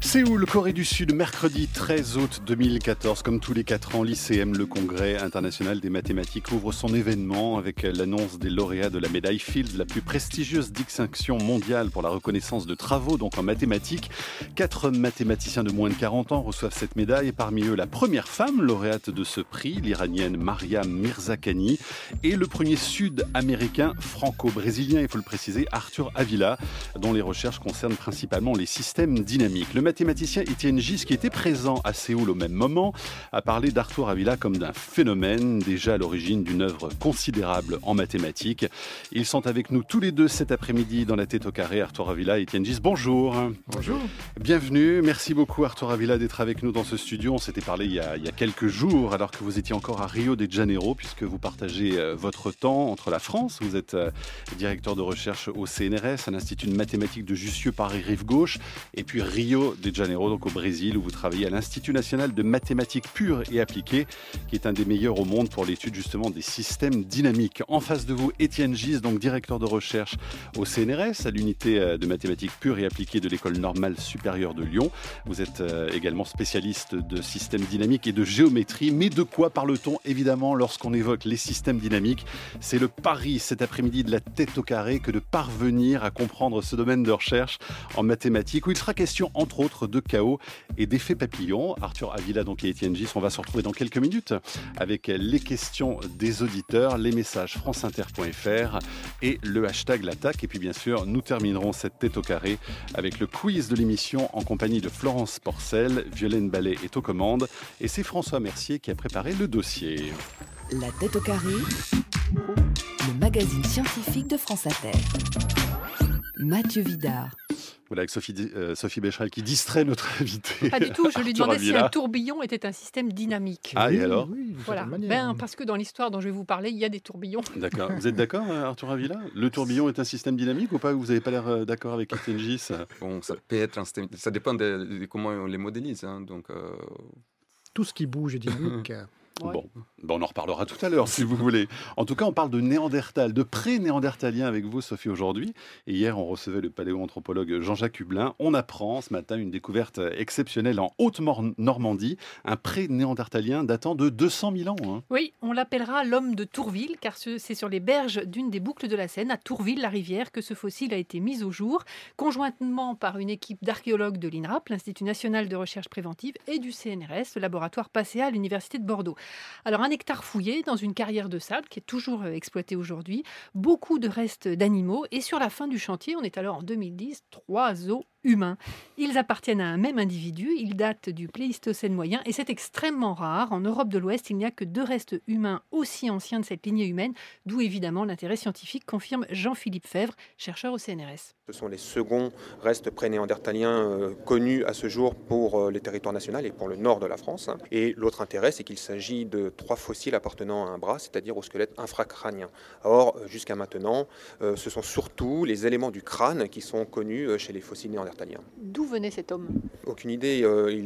Séoul, Corée du Sud, mercredi 13 août 2014. Comme tous les 4 ans, l'ICM, le Congrès international des mathématiques, ouvre son événement avec l'annonce des lauréats de la médaille Fields, la plus prestigieuse distinction mondiale pour la reconnaissance de travaux, donc en mathématiques. 4 mathématiciens de moins de 40 ans reçoivent cette médaille, et parmi eux la première femme lauréate de ce prix, l'Iranienne Maryam Mirzakhani, et le premier Sud-Américain franco-brésilien, il faut le préciser, Arthur Avila, dont les recherches concernent principalement les systèmes dynamiques. Le mathématicien Étienne Gis, qui était présent à Séoul au même moment, a parlé d'Arthur Avila comme d'un phénomène, déjà à l'origine d'une œuvre considérable en mathématiques. Ils sont avec nous tous les deux cet après-midi dans la tête au carré. Arthur Avila et Étienne Gis, bonjour. Bonjour. Bienvenue, merci beaucoup Arthur Avila d'être avec nous dans ce studio. On s'était parlé il y a quelques jours, alors que vous étiez encore à Rio de Janeiro, puisque vous partagez votre temps entre la France. Vous êtes directeur de recherche au CNRS, à l'Institut de mathématiques de Jussieu Paris-Rive-Gauche, et puis Rio de Janeiro, donc au Brésil, où vous travaillez à l'Institut national de mathématiques pures et appliquées, qui est un des meilleurs au monde pour l'étude justement des systèmes dynamiques. En face de vous, Étienne Gis, donc directeur de recherche au CNRS, à l'unité de mathématiques pures et appliquées de l'École normale supérieure de Lyon. Vous êtes également spécialiste de systèmes dynamiques et de géométrie. Mais de quoi parle-t-on évidemment lorsqu'on évoque les systèmes dynamiques? C'est le pari cet après-midi de la tête au carré que de parvenir à comprendre ce domaine de recherche en mathématiques, où il sera question entre autres de chaos et d'effets papillons. Arthur Avila donc et Étienne Gis, on va se retrouver dans quelques minutes avec les questions des auditeurs, les messages franceinter.fr et le hashtag l'attaque. Et puis bien sûr, nous terminerons cette tête au carré avec le quiz de l'émission en compagnie de Florence Porcel. Violaine Ballet est aux commandes et c'est François Mercier qui a préparé le dossier. La tête au carré, le magazine scientifique de France Inter. Mathieu Vidard. Voilà, avec Sophie Becherel qui distrait notre invité. Pas du tout, je lui demandais si Avila. un tourbillon était un système dynamique. Ah, et alors? Oui, Voilà. manière. Parce que dans l'histoire dont je vais vous parler, il y a des tourbillons. D'accord. Vous êtes d'accord, Arthur Avila? Le tourbillon est un système dynamique ou pas? Vous n'avez pas l'air d'accord avec Étienne Gis? Bon, ça peut être un système, ça dépend de comment on les modélise. Donc, Tout ce qui bouge est dynamique. Ouais. Bon, on en reparlera tout à l'heure si vous voulez. En tout cas, on parle de Néandertal, de pré-néandertalien avec vous, Sophie, aujourd'hui. Et hier, on recevait le paléoanthropologue Jean-Jacques Hublin. On apprend ce matin une découverte exceptionnelle en Haute-Normandie, un pré-néandertalien datant de 200 000 ans. Hein. Oui, on l'appellera l'homme de Tourville, car c'est sur les berges d'une des boucles de la Seine, à Tourville-la-Rivière, que ce fossile a été mis au jour, conjointement par une équipe d'archéologues de l'INRAP, l'Institut national de recherche préventive, et du CNRS, le laboratoire PACEA à l'Université de Bordeaux. Alors, 1 hectare fouillé dans une carrière de sable qui est toujours exploitée aujourd'hui, beaucoup de restes d'animaux, et sur la fin du chantier, on est alors en 2010, 3 os humains. Ils appartiennent à un même individu, ils datent du Pléistocène moyen et c'est extrêmement rare. En Europe de l'Ouest, il n'y a que 2 restes humains aussi anciens de cette lignée humaine, d'où évidemment l'intérêt scientifique, confirme Jean-Philippe Fèvre, chercheur au CNRS. Ce sont les seconds restes pré-néandertaliens connus à ce jour pour les territoires nationaux et pour le nord de la France. Et l'autre intérêt, c'est qu'il s'agit de 3 fossiles appartenant à un bras, c'est-à-dire au squelette infracrânien. Or, jusqu'à maintenant, ce sont surtout les éléments du crâne qui sont connus chez les fossiles néandertaliens. D'où venait cet homme? Aucune idée.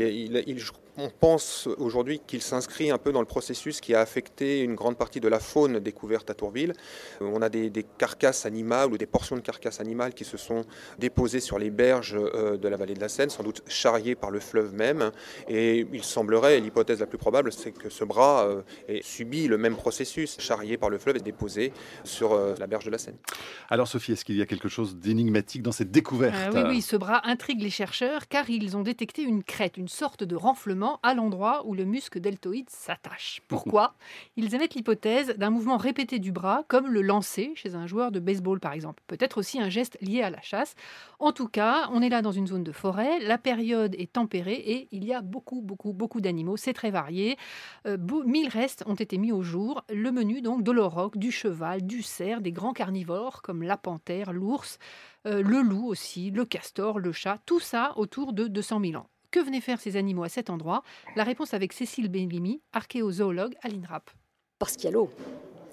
On pense aujourd'hui qu'il s'inscrit un peu dans le processus qui a affecté une grande partie de la faune découverte à Tourville. On a des carcasses animales ou des portions de carcasses animales qui se sont déposées sur les berges de la vallée de la Seine, sans doute charriées par le fleuve même. Et il semblerait, l'hypothèse la plus probable, c'est que ce bras ait subi le même processus, charrié par le fleuve et déposé sur la berge de la Seine. Alors Sophie, est-ce qu'il y a quelque chose d'énigmatique dans cette découverte? Oui, ce bras intrigue les chercheurs car ils ont détecté une crête, une sorte de renflement à l'endroit où le muscle deltoïde s'attache. Pourquoi? Ils émettent l'hypothèse d'un mouvement répété du bras, comme le lancer chez un joueur de baseball par exemple. Peut-être aussi un geste lié à la chasse. En tout cas, on est là dans une zone de forêt, la période est tempérée et il y a beaucoup d'animaux, c'est très varié. 1000 restes ont été mis au jour. Le menu donc de l'auroch, du cheval, du cerf, des grands carnivores comme la panthère, l'ours, le loup aussi, le castor, le chat, tout ça autour de 200 000 ans. Que venaient faire ces animaux à cet endroit? La réponse avec Cécile Bellamy, archéozoologue à l'INRAP. Parce qu'il y a l'eau.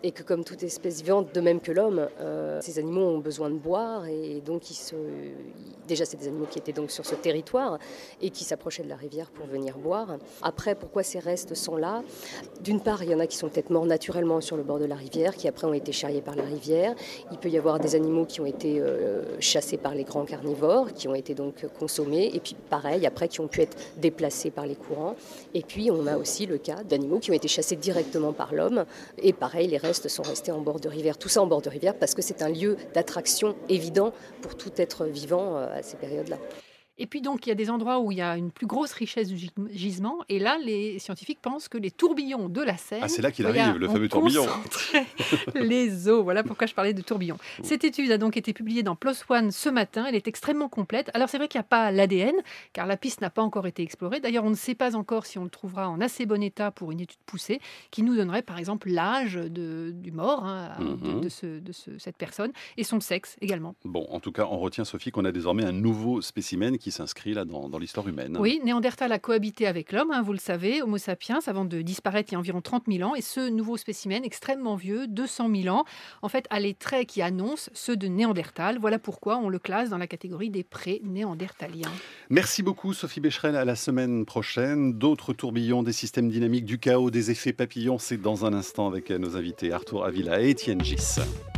et que comme toute espèce vivante, de même que l'homme, ces animaux ont besoin de boire et donc déjà c'est des animaux qui étaient donc sur ce territoire et qui s'approchaient de la rivière pour venir boire. Après, pourquoi ces restes sont là ? D'une part, il y en a qui sont peut-être morts naturellement sur le bord de la rivière, qui après ont été charriés par la rivière. Il peut y avoir des animaux qui ont été chassés par les grands carnivores, qui ont été donc consommés, et puis pareil, après qui ont pu être déplacés par les courants. Et puis on a aussi le cas d'animaux qui ont été chassés directement par l'homme, et pareil, les restes sont restés en bord de rivière. Tout ça en bord de rivière parce que c'est un lieu d'attraction évident pour tout être vivant à ces périodes-là. Et puis donc, il y a des endroits où il y a une plus grosse richesse du gisement. Et là, les scientifiques pensent que les tourbillons de la Seine... Ah, c'est là qu'il arrive, le fameux tourbillon. Les eaux, voilà pourquoi je parlais de tourbillons. Cette étude a donc été publiée dans PLOS ONE ce matin. Elle est extrêmement complète. Alors, c'est vrai qu'il n'y a pas l'ADN, car la piste n'a pas encore été explorée. D'ailleurs, on ne sait pas encore si on le trouvera en assez bon état pour une étude poussée, qui nous donnerait, par exemple, l'âge du mort de cette personne, et son sexe également. Bon, en tout cas, on retient, Sophie, qu'on a désormais un nouveau spécimen qui s'inscrit là dans l'histoire humaine. Oui, Néandertal a cohabité avec l'homme, vous le savez, Homo sapiens, avant de disparaître il y a environ 30 000 ans. Et ce nouveau spécimen extrêmement vieux, 200 000 ans, en fait, a les traits qui annoncent ceux de Néandertal. Voilà pourquoi on le classe dans la catégorie des pré-néandertaliens. Merci beaucoup, Sophie Becherel. À la semaine prochaine. D'autres tourbillons, des systèmes dynamiques, du chaos, des effets papillons. C'est dans un instant avec nos invités Arthur Avila et Étienne Gis.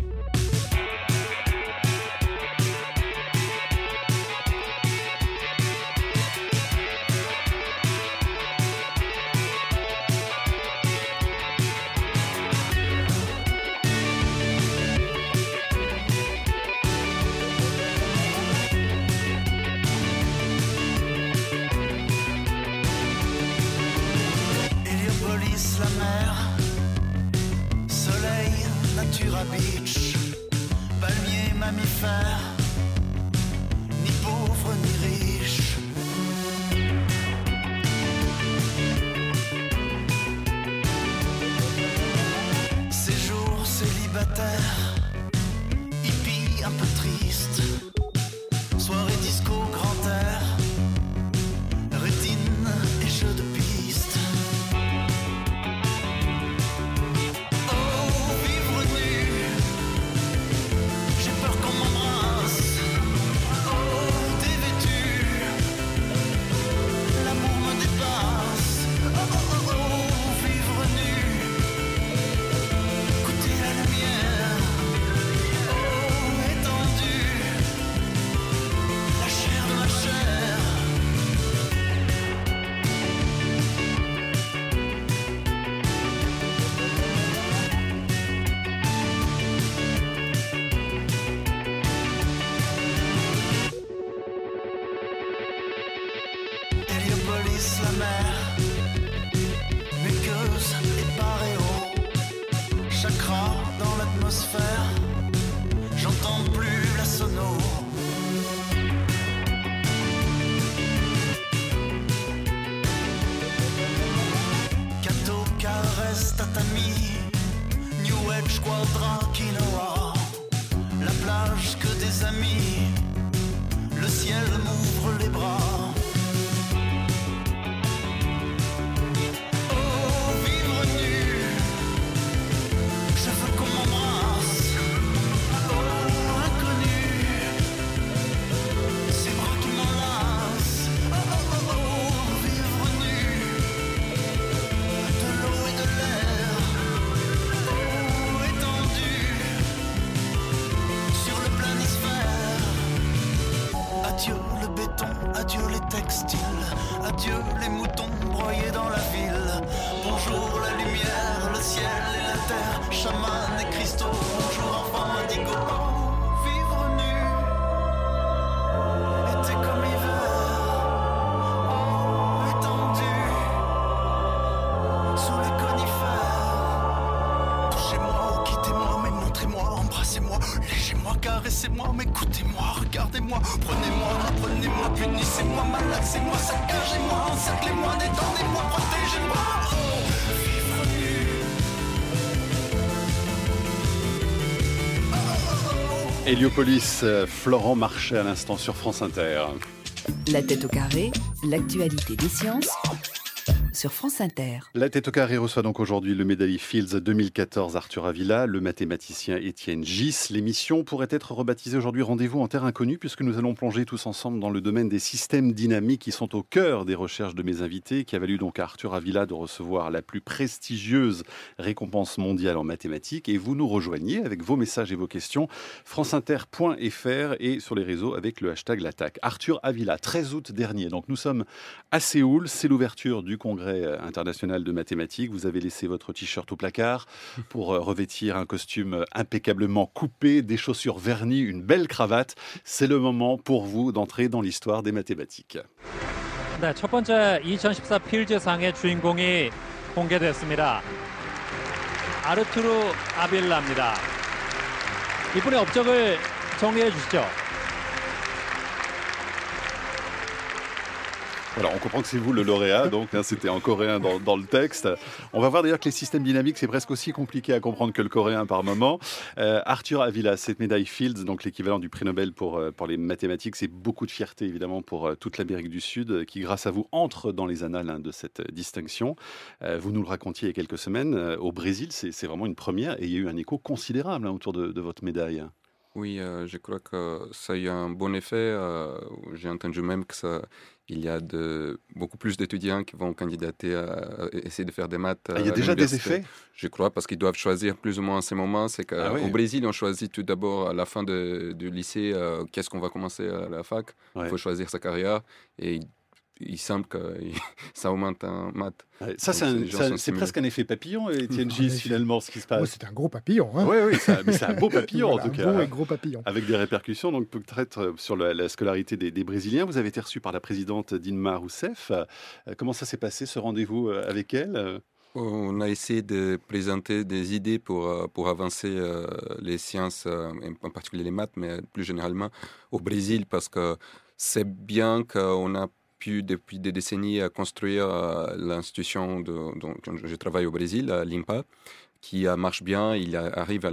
La mer, soleil, Natura Beach, palmiers, mammifères, ni pauvres ni riches. Séjour célibataire, hippie un peu triste, soirée disco grand air, rétine et jeux de piste. La mer, muqueuse et paréo, chakra dans l'atmosphère, j'entends plus la sono. Kato, caresse, tatami, New Age, quadra, quinoa, la plage que des amis, le ciel m'ouvre les bras. Adieu les textiles, adieu les moutons broyés dans la ville. Bonjour la lumière, le ciel et la terre, chaman et cristaux. Bonjour enfant indigo. Oh, vivre nu, été comme hiver. Oh, étendu, sous les conifères. Touchez-moi, quittez-moi, mais montrez-moi, embrassez-moi, léchez-moi, caressez-moi, mais écoutez-moi, regardez-moi, prenez-moi, punissez-moi, malaxez-moi, saccagez-moi, encerclez-moi, détendez-moi, protégez-moi. Oh, vivre nu. Héliopolis, Florent Marchais à l'instant sur France Inter. La tête au carré, l'actualité des sciences, sur France Inter. La tête au carré reçoit donc aujourd'hui le médaillé Fields 2014 Arthur Avila, le mathématicien Étienne Gis. L'émission pourrait être rebaptisée aujourd'hui Rendez-vous en terre inconnue puisque nous allons plonger tous ensemble dans le domaine des systèmes dynamiques qui sont au cœur des recherches de mes invités, qui a valu donc à Arthur Avila de recevoir la plus prestigieuse récompense mondiale en mathématiques. Et vous nous rejoignez avec vos messages et vos questions, franceinter.fr et sur les réseaux avec le hashtag l'attaque. Arthur Avila, 13 août dernier, donc nous sommes à Séoul, c'est l'ouverture du congrès international de mathématiques. Vous avez laissé votre t-shirt au placard pour revêtir un costume impeccablement coupé, des chaussures vernies, une belle cravate. C'est le moment pour vous d'entrer dans l'histoire des mathématiques. 네, 첫 번째 2014 필즈상의 주인공이 공개됐습니다. 아르투르 아빌라입니다. 이분의 업적을 정리해 주시죠. Voilà, on comprend que c'est vous le lauréat, donc c'était en coréen dans le texte. On va voir d'ailleurs que les systèmes dynamiques, c'est presque aussi compliqué à comprendre que le coréen par moment. Arthur Avila, cette médaille Fields, donc l'équivalent du prix Nobel pour les mathématiques, c'est beaucoup de fierté évidemment pour toute l'Amérique du Sud, qui grâce à vous entre dans les annales de cette distinction. Vous nous le racontiez il y a quelques semaines, au Brésil, c'est vraiment une première et il y a eu un écho considérable autour de votre médaille. Oui, je crois que ça a eu un bon effet. J'ai entendu même il y a beaucoup plus d'étudiants qui vont candidater à essayer de faire des maths. Il y a déjà des effets ? Je crois, parce qu'ils doivent choisir plus ou moins en ces moments. C'est qu'au Brésil, on choisit tout d'abord à la fin du lycée qu'est-ce qu'on va commencer à la fac. Il faut choisir sa carrière et il semble que ça augmente en maths. Ça, c'est presque un effet papillon, Étienne Gis, finalement, ce qui se passe. Oui, c'est un gros papillon. Hein. Oui, mais c'est un beau papillon, voilà, en tout cas. Un gros papillon. Avec des répercussions, donc peut-être sur la scolarité des Brésiliens. Vous avez été reçu par la présidente Dilma Rousseff. Comment ça s'est passé, ce rendez-vous avec elle ? On a essayé de présenter des idées pour avancer les sciences, en particulier les maths, mais plus généralement au Brésil, parce que c'est bien qu'on a pu depuis des décennies construire l'institution dont je travaille au Brésil, l'INPA, qui marche bien, il arrive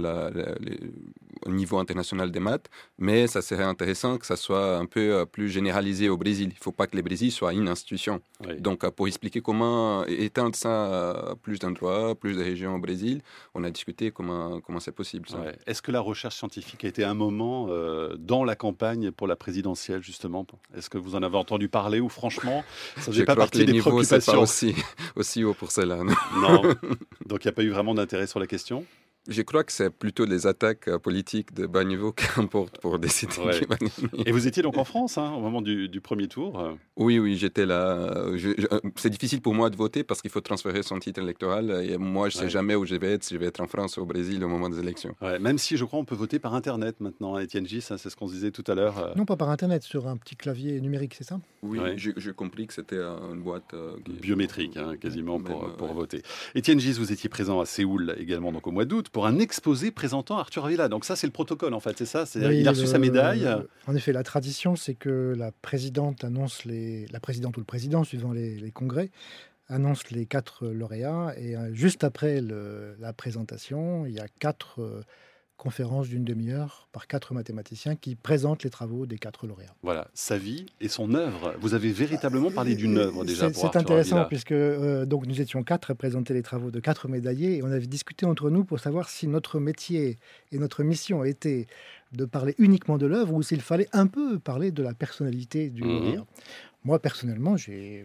au niveau international des maths, mais ça serait intéressant que ça soit un peu plus généralisé au Brésil. Il ne faut pas que le Brésil soit une institution. Oui. Donc, pour expliquer comment étendre ça à plus d'endroits, plus de régions au Brésil, on a discuté comment c'est possible. Ça. Ouais. Est-ce que la recherche scientifique a été un moment dans la campagne pour la présidentielle, justement ? Est-ce que vous en avez entendu parler ou franchement, ça ne faisait pas partie des préoccupations ? Je crois que les niveaux, c'est pas aussi haut pour cela. Non. Donc, il n'y a pas eu vraiment d'intérêt sur la question ? Je crois que c'est plutôt des attaques politiques de bas niveau qu'importe pour décider qui va gagner. Et vous étiez donc en France au moment du premier tour ? Oui, j'étais là. C'est difficile pour moi de voter parce qu'il faut transférer son titre électoral. Et moi, je ne sais jamais où je vais être, si je vais être en France ou au Brésil au moment des élections. Ouais, même si je crois on peut voter par Internet maintenant, Étienne Gis, c'est ce qu'on se disait tout à l'heure. Non, pas par Internet, sur un petit clavier numérique, c'est ça ? Oui, j'ai compris que c'était une boîte biométrique, quasiment, pour voter. Étienne Gis, vous étiez présent à Séoul également donc, au mois d'août pour un exposé présentant Arthur Avila. Donc ça, c'est le protocole, en fait, c'est ça ? Il a reçu sa médaille. En effet, la tradition, c'est que la présidente annonce la présidente ou le président, suivant les congrès, annonce les 4 lauréats. Et juste après la présentation, il y a 4 conférences d'une demi-heure par 4 mathématiciens qui présentent les travaux des 4 lauréats. Voilà, sa vie et son œuvre. Vous avez véritablement parlé d'une œuvre déjà pour Arthur intéressant Avila. puisque donc nous étions 4 à présenter les travaux de 4 médaillés et on avait discuté entre nous pour savoir si notre métier et notre mission était de parler uniquement de l'œuvre ou s'il fallait un peu parler de la personnalité du lauréat. Moi, personnellement, j'ai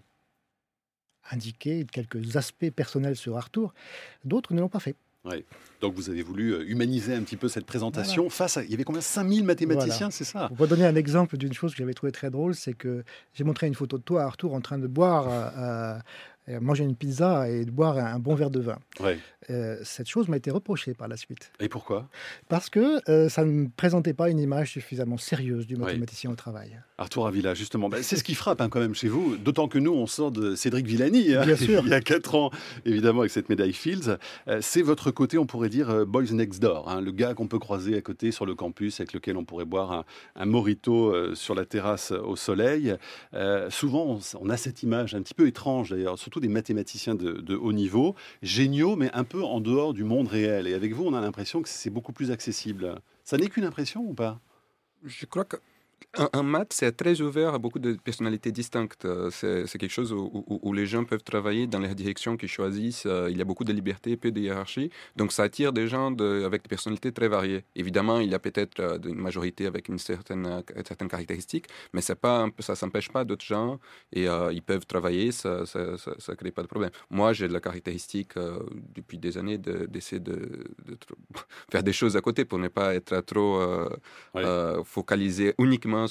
indiqué quelques aspects personnels sur Arthur, d'autres ne l'ont pas fait. Oui. Donc vous avez voulu humaniser un petit peu cette présentation face à... Il y avait combien ? 5000 mathématiciens, c'est ça ? Pour vous donner un exemple d'une chose que j'avais trouvé très drôle, c'est que j'ai montré une photo de toi, Arthur, en train de boire, manger une pizza et de boire un bon verre de vin. Ouais. Cette chose m'a été reprochée par la suite. Et pourquoi ? Parce que ça ne présentait pas une image suffisamment sérieuse du mathématicien au travail. Arthur Avila, justement, c'est ce qui frappe quand même chez vous, d'autant que nous, on sort de Cédric Villani, Bien sûr. il y a 4 ans, évidemment, avec cette médaille Fields. C'est votre côté, on pourrait dire, boys next door, le gars qu'on peut croiser à côté sur le campus, avec lequel on pourrait boire un mojito sur la terrasse au soleil. Souvent, on a cette image un petit peu étrange, d'ailleurs, surtout des mathématiciens de haut niveau, géniaux, mais un peu en dehors du monde réel. Et avec vous, on a l'impression que c'est beaucoup plus accessible. Ça n'est qu'une impression ou pas ? Je crois que En maths, c'est très ouvert à beaucoup de personnalités distinctes. C'est quelque chose où les gens peuvent travailler dans les directions qu'ils choisissent. Il y a beaucoup de liberté, peu de hiérarchie. Donc, ça attire des gens avec des personnalités très variées. Évidemment, il y a peut-être une majorité avec une certaine caractéristique, mais ça ne s'empêche pas d'autres gens et ils peuvent travailler, ça ne crée pas de problème. Moi, j'ai la caractéristique depuis des années d'essayer de faire des choses à côté pour ne pas être trop focalisé uniquement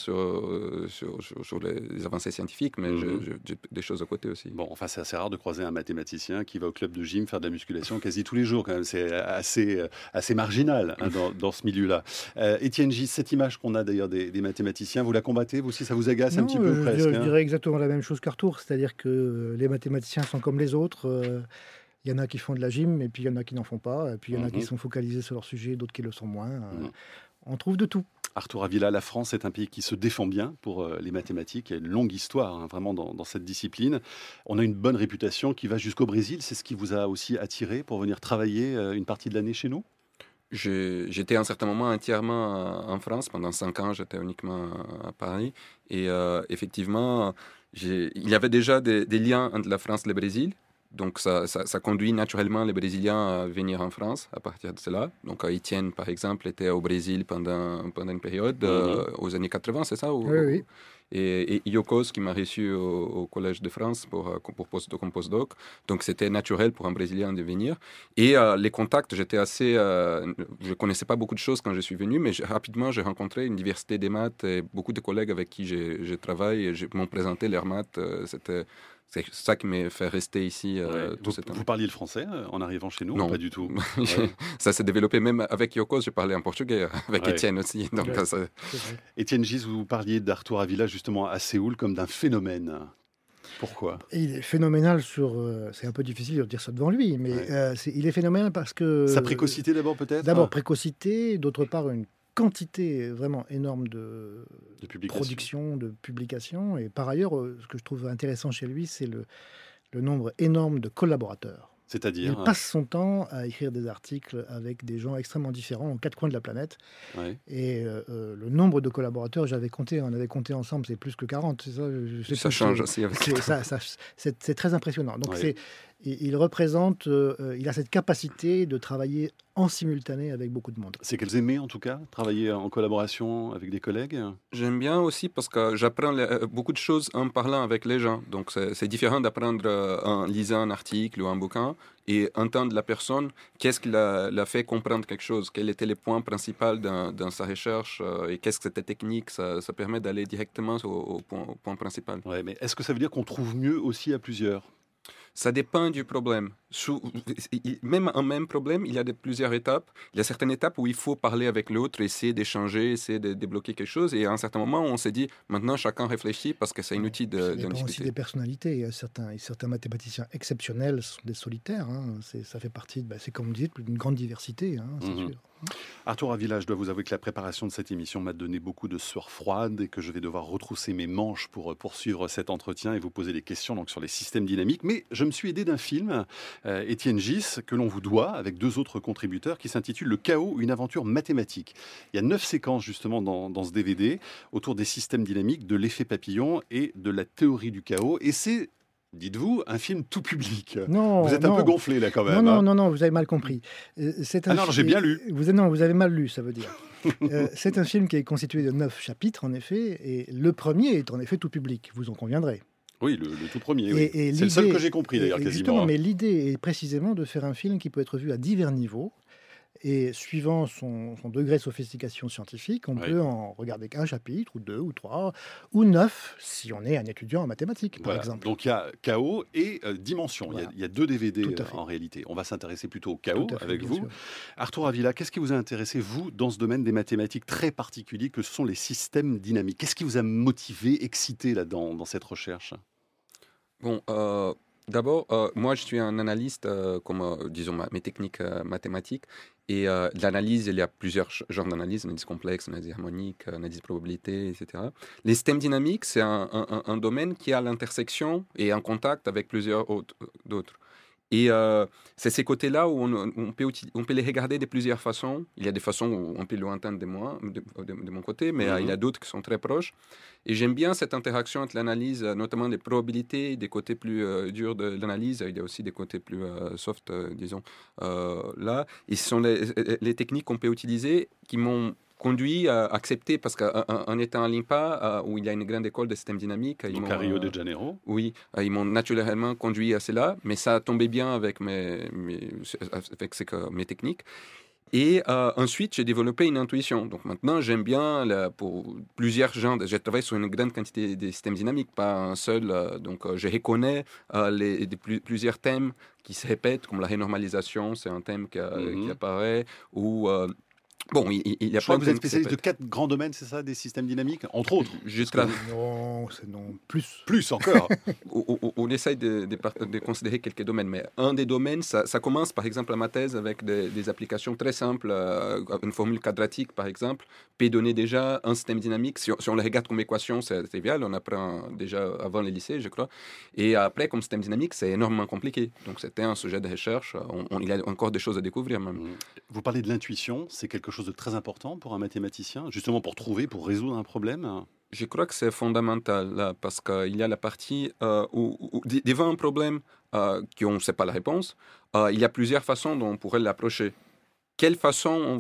sur les avancées scientifiques, mais j'ai des choses à côté aussi. Bon, enfin, c'est assez rare de croiser un mathématicien qui va au club de gym faire de la musculation quasi tous les jours, quand même. C'est assez marginal dans ce milieu-là. Étienne Gis, cette image qu'on a d'ailleurs des mathématiciens, vous la combattez, vous aussi, ça vous agace un petit peu presque? Je dirais exactement la même chose qu'Arthur, c'est-à-dire que les mathématiciens sont comme les autres. Il y en a qui font de la gym, et puis il y en a qui n'en font pas, et puis il y en a qui sont focalisés sur leur sujet, d'autres qui le sont moins. On trouve de tout. Arthur Avila, la France est un pays qui se défend bien pour les mathématiques. Il y a une longue histoire vraiment dans cette discipline. On a une bonne réputation qui va jusqu'au Brésil. C'est ce qui vous a aussi attiré pour venir travailler une partie de l'année chez nous? J'étais à un certain moment entièrement en France. Pendant 5 ans, j'étais uniquement à Paris. Et effectivement, il y avait déjà des liens entre la France et le Brésil. Donc, ça conduit naturellement les Brésiliens à venir en France à partir de cela. Donc, Étienne, par exemple, était au Brésil pendant une période, aux années 80, c'est ça? Oui. Et Yokos, qui m'a reçu au Collège de France pour postdoc. Donc, c'était naturel pour un Brésilien de venir. Et les contacts, je ne connaissais pas beaucoup de choses quand je suis venu, mais rapidement, j'ai rencontré une diversité des maths et beaucoup de collègues avec qui je travaille. Et m'ont présenté leurs maths. C'est ça qui m'a fait rester ici tout ce temps. Vous parliez le français en arrivant chez nous? Non, pas du tout. Ça s'est développé même avec Yokos. Je parlais en portugais avec Étienne aussi. Donc, Étienne Gis, vous parliez d'Arthur Avila justement à Séoul comme d'un phénomène. Pourquoi? Il est phénoménal c'est un peu difficile de dire ça devant lui, mais il est phénoménal parce que... Sa précocité d'abord peut-être? D'abord précocité, d'autre part une quantité vraiment énorme de production, de publications. Et par ailleurs, ce que je trouve intéressant chez lui, c'est le nombre énorme de collaborateurs. C'est-à-dire, il passe son temps à écrire des articles avec des gens extrêmement différents aux 4 coins de la planète. Et le nombre de collaborateurs, on avait compté ensemble, c'est plus que 40. C'est ça, ça change aussi. C'est très impressionnant. Donc il représente, il a cette capacité de travailler en simultané avec beaucoup de monde. C'est qu'elles aimaient en tout cas, travailler en collaboration avec des collègues? J'aime bien aussi parce que j'apprends beaucoup de choses en parlant avec les gens. Donc c'est différent d'apprendre en lisant un article ou un bouquin et entendre la personne, qu'est-ce qui l'a fait comprendre quelque chose, quels étaient les points principaux dans sa recherche et qu'est-ce que c'était technique. Ça permet d'aller directement au point principal. Ouais, mais est-ce que ça veut dire qu'on trouve mieux aussi à plusieurs? Ça dépend du problème. Même un même problème, il y a plusieurs étapes. Il y a certaines étapes où il faut parler avec l'autre, essayer d'échanger, essayer de débloquer quelque chose. Et à un certain moment, on s'est dit, maintenant, chacun réfléchit parce que c'est inutile de discuter. Ça dépend aussi des personnalités. Il y a certains mathématiciens exceptionnels sont des solitaires. Ça fait partie, c'est comme vous dites, d'une grande diversité, c'est sûr. Arthur Avila, je dois vous avouer que la préparation de cette émission m'a donné beaucoup de sueur froide et que je vais devoir retrousser mes manches pour poursuivre cet entretien et vous poser des questions donc, sur les systèmes dynamiques. Mais je me suis aidé d'un film, Étienne Gis, que l'on vous doit, avec 2 autres contributeurs, qui s'intitule Le chaos, une aventure mathématique. Il y a 9 séquences justement dans ce DVD autour des systèmes dynamiques, de l'effet papillon et de la théorie du chaos. Et c'est... Dites-vous, un film tout public. Non, vous êtes un peu gonflé là quand même. Non, vous avez mal compris. Non, j'ai bien lu. Vous avez mal lu, ça veut dire. C'est un film qui est constitué de 9 chapitres, en effet, et le premier est en effet tout public, vous en conviendrez. Oui, le tout premier, oui. C'est le seul que j'ai compris d'ailleurs, quasiment. Justement, mais l'idée est précisément de faire un film qui peut être vu à divers niveaux. Et suivant son degré de sophistication scientifique, on peut en regarder qu'un chapitre, ou 2, ou 3, ou 9, si on est un étudiant en mathématiques, par exemple. Donc il y a chaos et dimension. Voilà. Il y a 2 DVD en réalité. On va s'intéresser plutôt au chaos avec vous. Sûr. Arthur Avila, qu'est-ce qui vous a intéressé, vous, dans ce domaine des mathématiques très particulier que sont les systèmes dynamiques? Qu'est-ce qui vous a motivé, excité là-dedans, dans cette recherche? Bon, d'abord, moi je suis un analyste, comme disons mes techniques mathématiques. Et l'analyse, il y a plusieurs genres d'analyse, analyse complexe, analyse harmonique, analyse probabilité, etc. Les systèmes dynamiques, c'est un domaine qui est à l'intersection et en contact avec plusieurs d'autres. Et c'est ces côtés-là où on peut les regarder de plusieurs façons. Il y a des façons un peu lointaines de moi, de mon côté, mais il y a d'autres qui sont très proches. Et j'aime bien cette interaction entre l'analyse, notamment des probabilités, des côtés plus durs de l'analyse. Il y a aussi des côtés plus soft, disons, là. Et ce sont les techniques qu'on peut utiliser qui m'ont conduit à accepter, parce qu'en étant à l'INPA, où il y a une grande école de système dynamique... Donc à Rio de Janeiro. Oui, ils m'ont naturellement conduit à cela, mais ça a tombé bien avec mes techniques. Et ensuite, j'ai développé une intuition. Donc maintenant, j'aime bien, pour plusieurs gens, je travaille sur une grande quantité de systèmes dynamiques, pas un seul. Donc je reconnais plusieurs thèmes qui se répètent, comme la renormalisation, c'est un thème qui apparaît, ou... Bon, il y a Je crois que vous êtes spécialiste de 4 grands domaines, c'est ça, des systèmes dynamiques, entre autres. Non, c'est non. Plus encore. On essaye de considérer quelques domaines, mais un des domaines, ça commence par exemple à ma thèse avec des applications très simples. Une formule quadratique, par exemple, peut donner déjà un système dynamique. Si on le regarde comme équation, c'est trivial, on apprend déjà avant le lycée, je crois. Et après, comme système dynamique, c'est énormément compliqué. Donc c'était un sujet de recherche. Il y a encore des choses à découvrir même. Vous parlez de l'intuition, c'est quelque chose de très important pour un mathématicien, justement pour résoudre un problème. Je crois que c'est fondamental, là, parce qu'il y a la partie où devant un problème qu'on ne sait pas la réponse, il y a plusieurs façons dont on pourrait l'approcher. Quelle façon on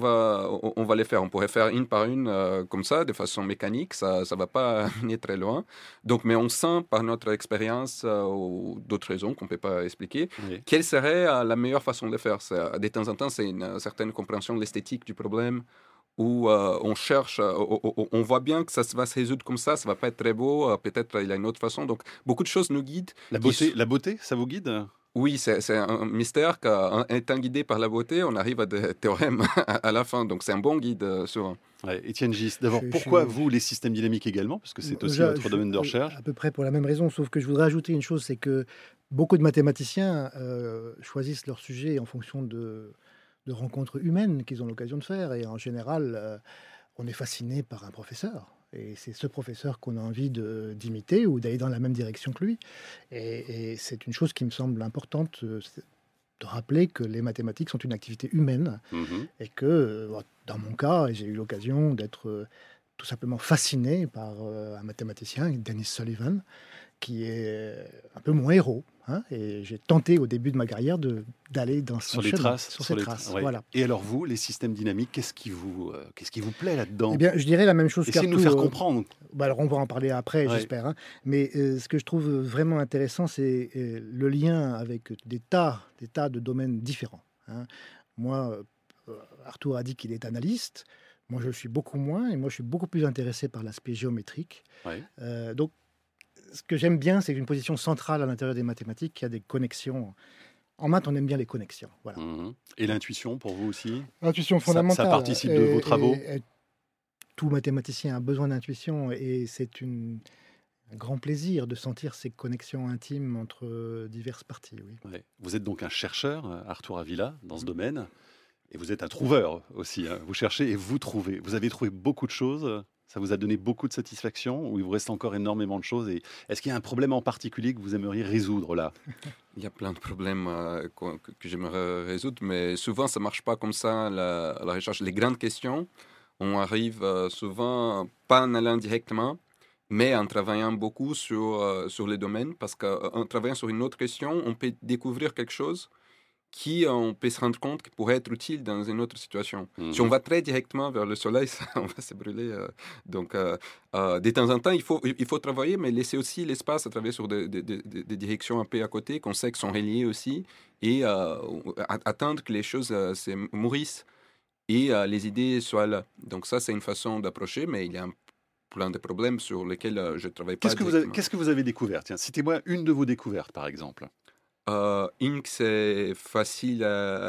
va les faire? On pourrait faire une par une comme ça, de façon mécanique, ça ne va pas amener très loin. Donc, mais on sent par notre expérience ou d'autres raisons qu'on ne peut pas expliquer, quelle serait la meilleure façon de le faire. De temps en temps, c'est une certaine compréhension de l'esthétique du problème, où on cherche, on voit bien que ça va se résoudre comme ça ne va pas être très beau, peut-être il y a une autre façon. Donc, beaucoup de choses nous guident. La beauté, ça vous guide? Oui, c'est un mystère qu'étant guidé par la beauté, on arrive à des théorèmes à la fin. Donc, c'est un bon guide, souvent. Ouais, Étienne Gis, d'abord, pourquoi vous, les systèmes dynamiques également? Parce que c'est aussi votre domaine de recherche. À peu près pour la même raison, sauf que je voudrais ajouter une chose, c'est que beaucoup de mathématiciens choisissent leur sujet en fonction de rencontres humaines qu'ils ont l'occasion de faire. Et en général, on est fasciné par un professeur. Et c'est ce professeur qu'on a envie d'imiter ou d'aller dans la même direction que lui. Et c'est une chose qui me semble importante, de rappeler que les mathématiques sont une activité humaine. Et que, dans mon cas, j'ai eu l'occasion d'être tout simplement fasciné par un mathématicien, Dennis Sullivan, qui est un peu mon héros. Et j'ai tenté au début de ma carrière d'aller dans son chemin, sur ses traces. Ouais. Voilà. Et alors vous, les systèmes dynamiques, qu'est-ce qui vous plaît là-dedans? Eh bien, je dirais la même chose qu'Arthur. Essayez de nous faire comprendre. Alors on va en parler après, j'espère. Mais ce que je trouve vraiment intéressant, c'est le lien avec des tas de domaines différents. Moi, Arthur a dit qu'il est analyste. Moi, je le suis beaucoup moins. Et moi, je suis beaucoup plus intéressé par l'aspect géométrique. Donc, ce que j'aime bien, c'est une position centrale à l'intérieur des mathématiques qui a des connexions. En maths, on aime bien les connexions. Voilà. Et l'intuition, pour vous aussi? L'intuition fondamentale. Ça participe de vos travaux? Tout mathématicien a besoin d'intuition et c'est un grand plaisir de sentir ces connexions intimes entre diverses parties. Oui. Ouais. Vous êtes donc un chercheur, Arthur Avila, dans ce domaine. Et vous êtes un trouveur aussi. Vous cherchez et vous trouvez. Vous avez trouvé beaucoup de choses. Ça vous a donné beaucoup de satisfaction ou il vous reste encore énormément de choses? Et est-ce qu'il y a un problème en particulier que vous aimeriez résoudre là? Il y a plein de problèmes que j'aimerais résoudre, mais souvent ça ne marche pas comme ça, la recherche. Les grandes questions, on arrive souvent, pas en allant directement, mais en travaillant beaucoup sur les domaines, parce qu'en travaillant sur une autre question, on peut découvrir quelque chose qui on peut se rendre compte qui pourrait être utile dans une autre situation. Si on va très directement vers le soleil, on va se brûler. Donc, de temps en temps, il faut travailler, mais laisser aussi l'espace à travailler sur des directions un peu à côté, qu'on sait qu'elles sont reliées aussi, et attendre que les choses se nourrissent et les idées soient là. Donc ça, c'est une façon d'approcher, mais il y a plein de problèmes sur lesquels je ne travaille pas. Qu'est-ce que vous avez découvert? Tiens, citez-moi une de vos découvertes, par exemple. Inc, c'est facile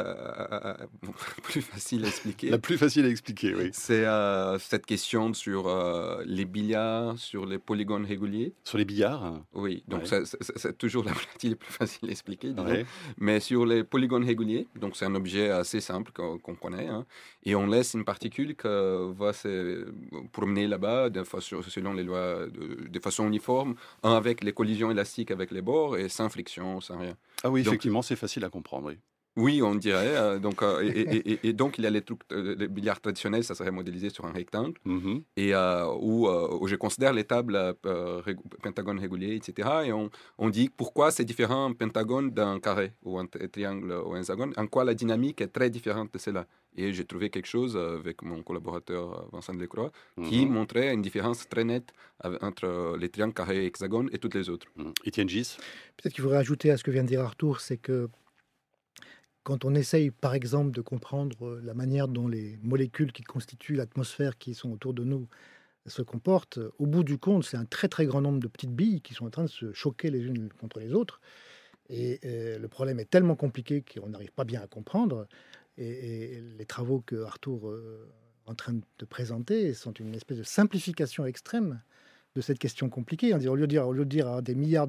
plus facile à expliquer. La plus facile à expliquer, oui. C'est cette question sur les billards, sur les polygones réguliers. Sur les billards? Oui, donc c'est toujours la partie la plus facile à expliquer, disons. Mais sur les polygones réguliers, donc c'est un objet assez simple qu'on connaît, et on laisse une particule qui va se promener là-bas selon les lois de façon uniforme, avec les collisions élastiques avec les bords et sans friction, sans rien. Ah oui, Donc, effectivement, c'est facile à comprendre, oui. oui, on dirait. Et donc, il y a les trucs, le billard traditionnel, ça serait modélisé sur un rectangle, Mhm. et où je considère les tables pentagone régulier, etc. Et on dit pourquoi c'est différent un pentagone d'un carré, ou un triangle, ou un hexagone, en quoi la dynamique est très différente de celle-là. Et j'ai trouvé quelque chose avec mon collaborateur Vincent Delecroix qui Mhm. montrait une différence très nette entre les triangles, carrés, hexagones et toutes les autres. Étienne Gis. Peut-être qu'il faudrait ajouter à ce que vient de dire Arthur, c'est que quand on essaye, par exemple, de comprendre la manière dont les molécules qui constituent l'atmosphère qui sont autour de nous se comportent, au bout du compte, c'est un très très grand nombre de petites billes qui sont en train de se choquer les unes contre les autres. Et le problème est tellement compliqué qu'on n'arrive pas bien à comprendre. Et les travaux que Arthur est en train de présenter sont une espèce de simplification extrême de cette question compliquée. On dit, au lieu de dire des milliards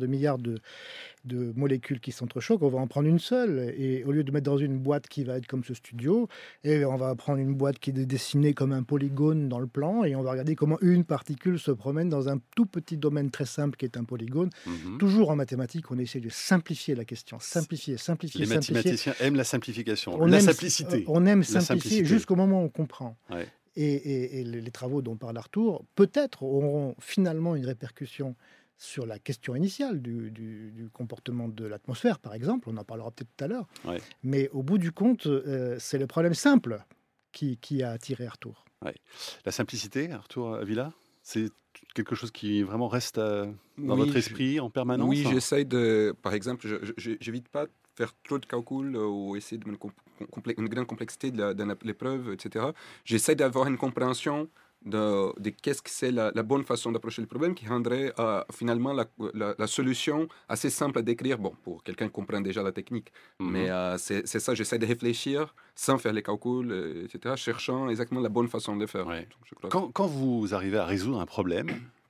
de molécules qui s'entrechoquent, on va en prendre une seule. Et au lieu de mettre dans une boîte qui va être comme ce studio, et on va prendre une boîte qui est dessinée comme un polygone dans le plan, et on va regarder comment une particule se promène dans un tout petit domaine très simple qui est un polygone. Mhm. Toujours en mathématiques, on essaie de simplifier la question. Simplifier. Les mathématiciens aiment la simplification, On la aime- simplicité. On aime La simplifier simplicité. jusqu'au moment où on comprend. Ouais. Et les travaux dont parle Arthur, peut-être auront finalement une répercussion sur la question initiale du comportement de l'atmosphère, par exemple. On en parlera peut-être tout à l'heure. Ouais. Mais au bout du compte, c'est le problème simple qui a attiré Arthur. La simplicité, Arthur Avila, c'est quelque chose qui vraiment reste dans Oui, votre esprit en permanence. Oui, j'essaie de, par exemple, je n'évite pas de faire trop de calculs ou essayer de une grande complexité de l'épreuve, etc. J'essaie d'avoir une compréhension de qu'est-ce que c'est la bonne façon d'approcher le problème qui rendrait finalement la solution assez simple à décrire. Bon, pour quelqu'un qui comprend déjà la technique, mais c'est ça, j'essaie de réfléchir sans faire les calculs, etc., cherchant exactement la bonne façon de le faire. Ouais. Donc, je crois que- Quand vous arrivez à résoudre un problème,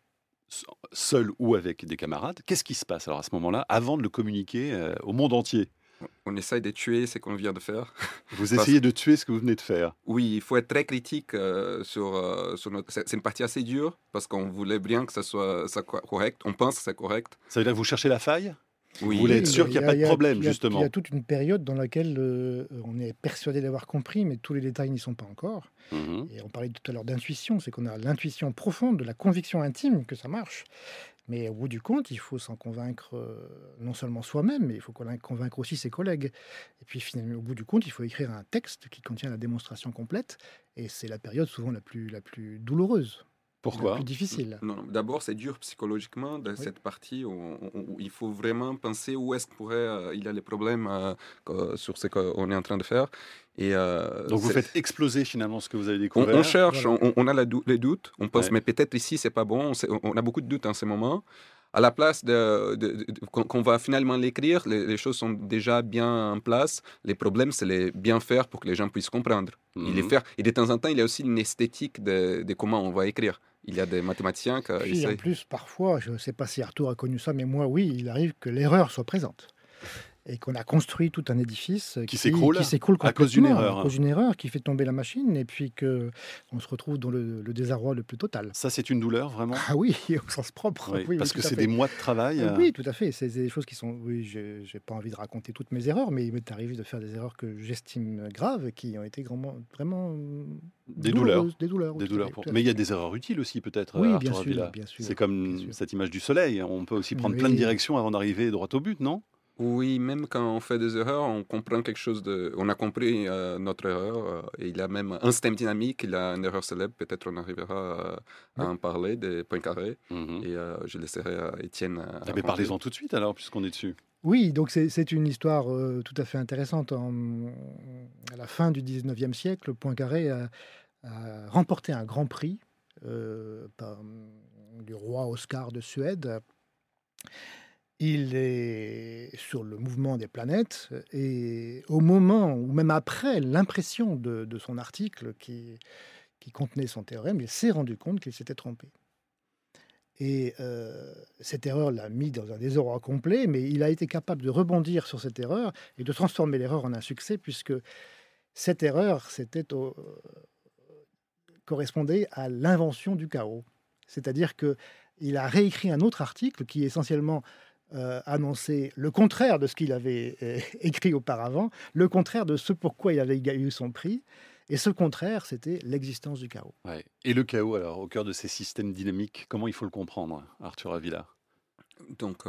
seul ou avec des camarades, qu'est-ce qui se passe alors à ce moment-là, avant de le communiquer au monde entier? On essaye de tuer ce qu'on vient de faire. Vous essayez de tuer ce que vous venez de faire. Oui, il faut être très critique sur notre... C'est une partie assez dure parce qu'on voulait bien que ça soit correct. On pense que c'est correct. Ça veut dire que vous cherchez la faille? Oui. Vous voulez être sûr qu'il n'y a pas de problème, justement. Il y a toute une période dans laquelle on est persuadé d'avoir compris, mais tous les détails n'y sont pas encore. Mhm. Et on parlait tout à l'heure d'intuition, c'est qu'on a l'intuition profonde, de la conviction intime que ça marche. Mais au bout du compte, il faut s'en convaincre non seulement soi-même, mais il faut convaincre aussi ses collègues. Et puis finalement, au bout du compte, il faut écrire un texte qui contient la démonstration complète. Et c'est la période souvent la plus douloureuse, la Pourquoi? plus difficile. Non. D'abord, c'est dur psychologiquement de cette partie où il faut vraiment penser où est-ce qu'il y a les problèmes sur ce qu'on est en train de faire. Et, Donc vous c'est- faites exploser finalement ce que vous avez on découvert. cherche, Voilà. on a les doutes, on pense, Ouais. mais peut-être ici, c'est pas bon. On a beaucoup de doutes en ce moment. À la place qu'on va finalement l'écrire, les choses sont déjà bien en place. Les problèmes, c'est les bien faire pour que les gens puissent comprendre. Mhm. Les faire. Et de temps en temps, il y a aussi une esthétique de comment on va écrire. Il y a des mathématiciens qui Puis en essayent. plus, parfois, je ne sais pas si Arthur a connu ça, mais moi, oui, il arrive que l'erreur soit présente. Et qu'on a construit tout un édifice Qui s'écroule à cause d'une complètement, erreur. à cause d'une erreur qui fait tomber la machine, et puis qu'on se retrouve dans le désarroi le plus total. Ça, c'est une douleur, vraiment? Ah oui, au sens propre. Oui, Oui, parce oui, que tout à c'est fait. des mois de travail. Oui, tout à fait. C'est des choses qui sont... Oui, j'ai pas envie de raconter toutes mes erreurs, mais il m'est arrivé de faire des erreurs que j'estime graves, qui ont été vraiment Des douleurs. douloureuses, Des douleurs, Des tout à douleurs fait, pour... tout à Mais il y a fait. des erreurs utiles aussi, peut-être, Oui, Arthur bien sûr, Avila. bien sûr, C'est comme bien sûr. cette image du soleil. On peut aussi prendre plein de Oui. directions avant d'arriver droit au but, non? Oui, même quand on fait des erreurs, on comprend quelque chose on a compris notre erreur. Et il y a même un système dynamique, il y a une erreur célèbre, peut-être on arrivera à en parler, des points carrés. Mhm. Et je laisserai à Étienne Ah, mais raconter. parlez-en tout de suite alors, puisqu'on est dessus. Oui, donc c'est une histoire tout à fait intéressante. À la fin du 19e siècle, Poincaré a remporté un grand prix du roi Oscar de Suède. Il est sur le mouvement des planètes et au moment, ou même après l'impression de son article qui contenait son théorème, il s'est rendu compte qu'il s'était trompé. Et cette erreur l'a mis dans un désordre complet, mais il a été capable de rebondir sur cette erreur et de transformer l'erreur en un succès, puisque cette erreur correspondait à l'invention du chaos. C'est-à-dire qu'il a réécrit un autre article qui essentiellement annoncer le contraire de ce qu'il avait écrit auparavant, le contraire de ce pourquoi il avait eu son prix. Et ce contraire, c'était l'existence du chaos. Ouais. Et le chaos, alors, au cœur de ces systèmes dynamiques, comment il faut le comprendre, Arthur Avila? Donc,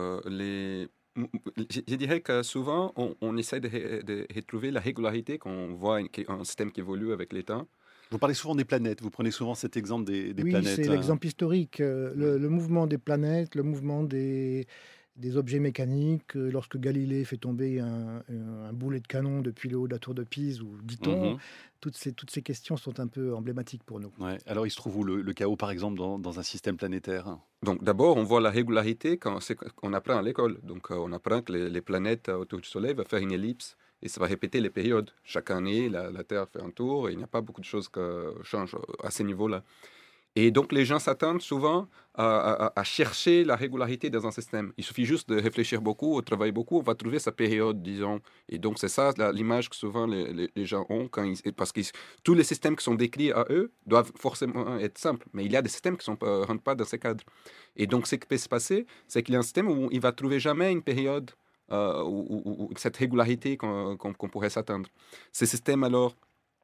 je dirais que souvent, on essaie de retrouver la régularité quand on voit un système qui évolue avec les temps. Vous parlez souvent des planètes, vous prenez souvent cet exemple des planètes. Oui, c'est l'exemple historique. Le mouvement des planètes, le mouvement des objets mécaniques. Lorsque Galilée fait tomber un boulet de canon depuis le haut de la tour de Pise, ou dit-on, toutes ces questions sont un peu emblématiques pour nous. Ouais. Alors, il se trouve où le chaos, par exemple, dans un système planétaire? Donc d'abord, on voit la régularité quand on apprend à l'école. Donc on apprend que les planètes autour du Soleil vont faire une ellipse et ça va répéter les périodes. Chaque année, la Terre fait un tour et il n'y a pas beaucoup de choses qui changent à ce niveau-là. Et donc les gens s'attendent souvent à chercher la régularité dans un système. Il suffit juste de réfléchir beaucoup, de travailler beaucoup, on va trouver sa période, disons. Et donc c'est ça l'image que souvent les gens ont, parce que tous les systèmes qui sont décrits à eux doivent forcément être simples. Mais il y a des systèmes qui ne rentrent pas dans ces cadres. Et donc ce qui peut se passer, c'est qu'il y a un système où il ne va trouver jamais une période où cette régularité qu'on pourrait s'attendre. Ces systèmes alors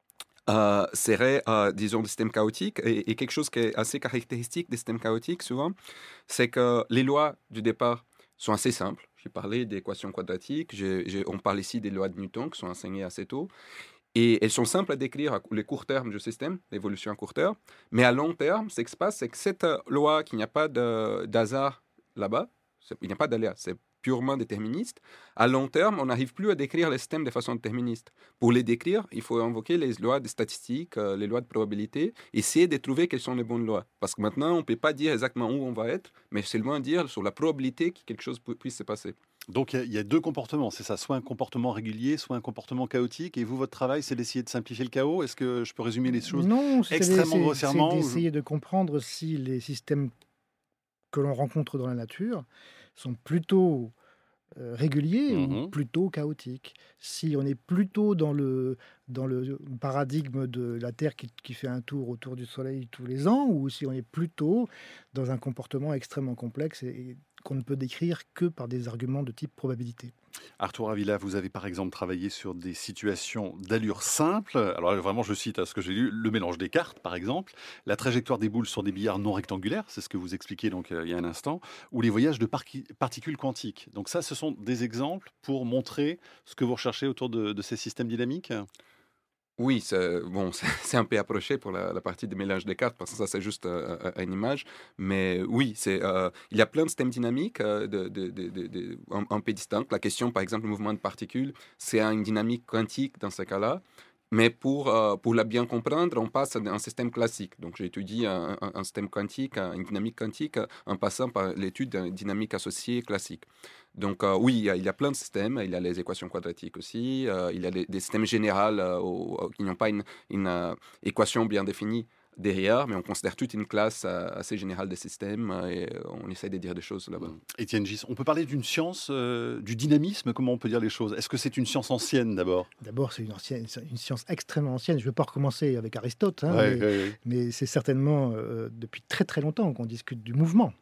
serait, disons, des systèmes chaotiques. Et quelque chose qui est assez caractéristique des systèmes chaotiques, souvent, c'est que les lois du départ sont assez simples. J'ai parlé d'équations quadratiques, on parle ici des lois de Newton qui sont enseignées assez tôt. Et elles sont simples à décrire à les courts termes du système, l'évolution à court terme. Mais à long terme, ce qui se passe, c'est que cette loi, qu'il n'y a pas d'hasard là-bas, il n'y a pas d'aléa, c'est purement déterministe, à long terme, on n'arrive plus à décrire les systèmes de façon déterministe. Pour les décrire, il faut invoquer les lois de statistiques, les lois de probabilité, essayer de trouver quelles sont les bonnes lois. Parce que maintenant, on ne peut pas dire exactement où on va être, mais seulement dire sur la probabilité que quelque chose puisse se passer. Donc il y a deux comportements, c'est ça, soit un comportement régulier, soit un comportement chaotique. Et vous, votre travail, c'est d'essayer de simplifier le chaos. Est-ce que je peux résumer les choses extrêmement grossièrement? C'est d'essayer de comprendre si les systèmes que l'on rencontre dans la nature sont plutôt réguliers ou plutôt chaotiques. Si on est plutôt dans le paradigme de la Terre qui fait un tour autour du Soleil tous les ans, ou si on est plutôt dans un comportement extrêmement complexe et qu'on ne peut décrire que par des arguments de type probabilité. Arthur Avila, vous avez par exemple travaillé sur des situations d'allure simple. Alors là, vraiment, je cite à ce que j'ai lu, le mélange des cartes, par exemple, la trajectoire des boules sur des billards non rectangulaires, c'est ce que vous expliquiez donc il y a un instant, ou les voyages de particules quantiques. Donc ça, ce sont des exemples pour montrer ce que vous recherchez autour de ces systèmes dynamiques? Oui, c'est un peu approché pour la partie du mélange des cartes, parce que ça, c'est juste une image. Mais oui, il y a plein de systèmes dynamiques un peu distincts. La question, par exemple, le mouvement de particules, c'est une dynamique quantique dans ce cas-là. Mais pour la bien comprendre, on passe à un système classique. Donc, j'étudie un système quantique, une dynamique quantique, en passant par l'étude d'une dynamique associée classique. Donc, oui, il y a plein de systèmes. Il y a les équations quadratiques aussi. Il y a des systèmes généraux qui n'ont pas une équation bien définie derrière, mais on considère toute une classe assez générale des systèmes et on essaie de dire des choses là-bas. Étienne Gis, on peut parler d'une science, du dynamisme, comment on peut dire les choses? Est-ce que c'est une science ancienne d'abord? D'abord, c'est une science extrêmement ancienne. Je ne vais pas recommencer avec Aristote, Ouais. mais c'est certainement depuis très très longtemps qu'on discute du mouvement.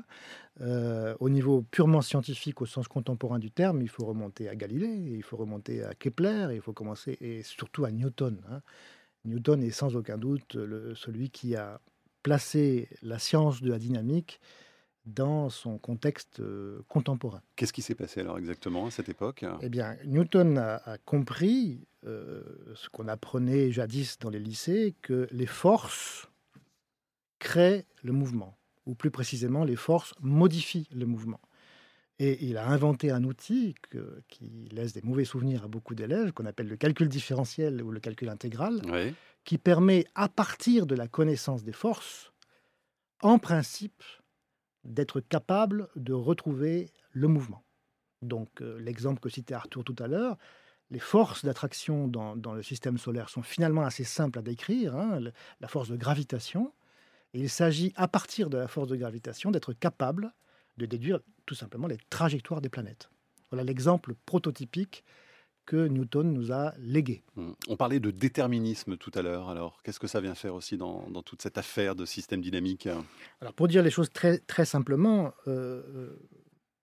Au niveau purement scientifique, au sens contemporain du terme, il faut remonter à Galilée, il faut remonter à Kepler, il faut commencer, et surtout à Newton. Newton est sans aucun doute celui qui a placé la science de la dynamique dans son contexte contemporain. Qu'est-ce qui s'est passé alors exactement à cette époque? Eh bien, Newton a compris ce qu'on apprenait jadis dans les lycées, que les forces créent le mouvement, ou plus précisément, les forces modifient le mouvement. Et il a inventé un outil qui laisse des mauvais souvenirs à beaucoup d'élèves, qu'on appelle le calcul différentiel ou le calcul intégral, qui permet, à partir de la connaissance des forces, en principe, d'être capable de retrouver le mouvement. Donc, l'exemple que citait Arthur tout à l'heure, les forces d'attraction dans le système solaire sont finalement assez simples à décrire, la force de gravitation. Et il s'agit, à partir de la force de gravitation, d'être capable de déduire tout simplement les trajectoires des planètes. Voilà l'exemple prototypique que Newton nous a légué. On parlait de déterminisme tout à l'heure. Alors, qu'est-ce que ça vient faire aussi dans toute cette affaire de système dynamique? Alors, pour dire les choses très, très simplement,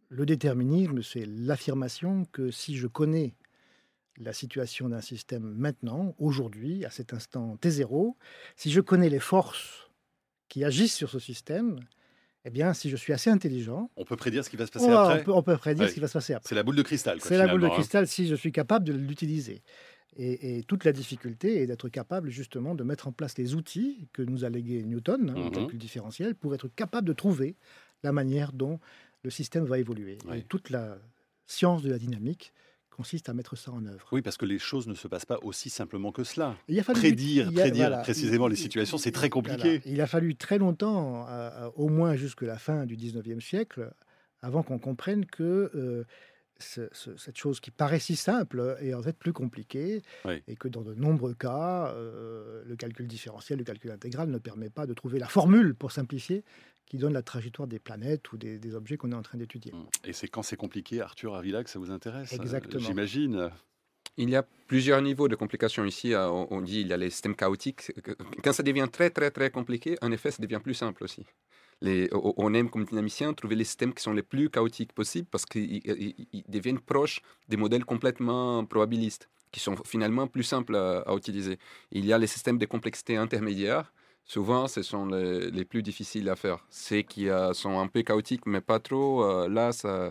Le déterminisme, c'est l'affirmation que si je connais la situation d'un système maintenant, aujourd'hui, à cet instant T0, si je connais les forces qui agissent sur ce système, eh bien, si je suis assez intelligent, On peut prédire ce qui va se passer après. on peut prédire Ouais. ce qui va se passer après. C'est la boule de cristal. Quoi, C'est la boule de finalement, hein. cristal si je suis capable de l'utiliser. Et toute la difficulté est d'être capable justement de mettre en place les outils que nous a légués Newton, en Mhm. calcul différentiel, pour être capable de trouver la manière dont le système va évoluer. Ouais. Et toute la science de la dynamique consiste à mettre ça en œuvre. Oui, parce que les choses ne se passent pas aussi simplement que cela. Et il a fallu Prédire voilà, précisément les situations, c'est très voilà. compliqué. Il a fallu très longtemps, au moins jusque la fin du 19e siècle, avant qu'on comprenne que cette chose qui paraît si simple est en fait plus compliquée, Oui. et que dans de nombreux cas, le calcul différentiel, le calcul intégral ne permet pas de trouver la formule, pour simplifier, qui donne la trajectoire des planètes ou des objets qu'on est en train d'étudier. Et c'est quand c'est compliqué, Arthur Avila, que ça vous intéresse. Exactement. J'imagine. Il y a plusieurs niveaux de complications ici. On dit il y a les systèmes chaotiques. Quand ça devient très, très, très compliqué, en effet, ça devient plus simple aussi. On aime, comme dynamicien, trouver les systèmes qui sont les plus chaotiques possibles parce qu'ils deviennent proches des modèles complètement probabilistes, qui sont finalement plus simples à utiliser. Il y a les systèmes de complexité intermédiaire. Souvent, ce sont les plus difficiles à faire. Ceux qui sont un peu chaotiques, mais pas trop, là, ça...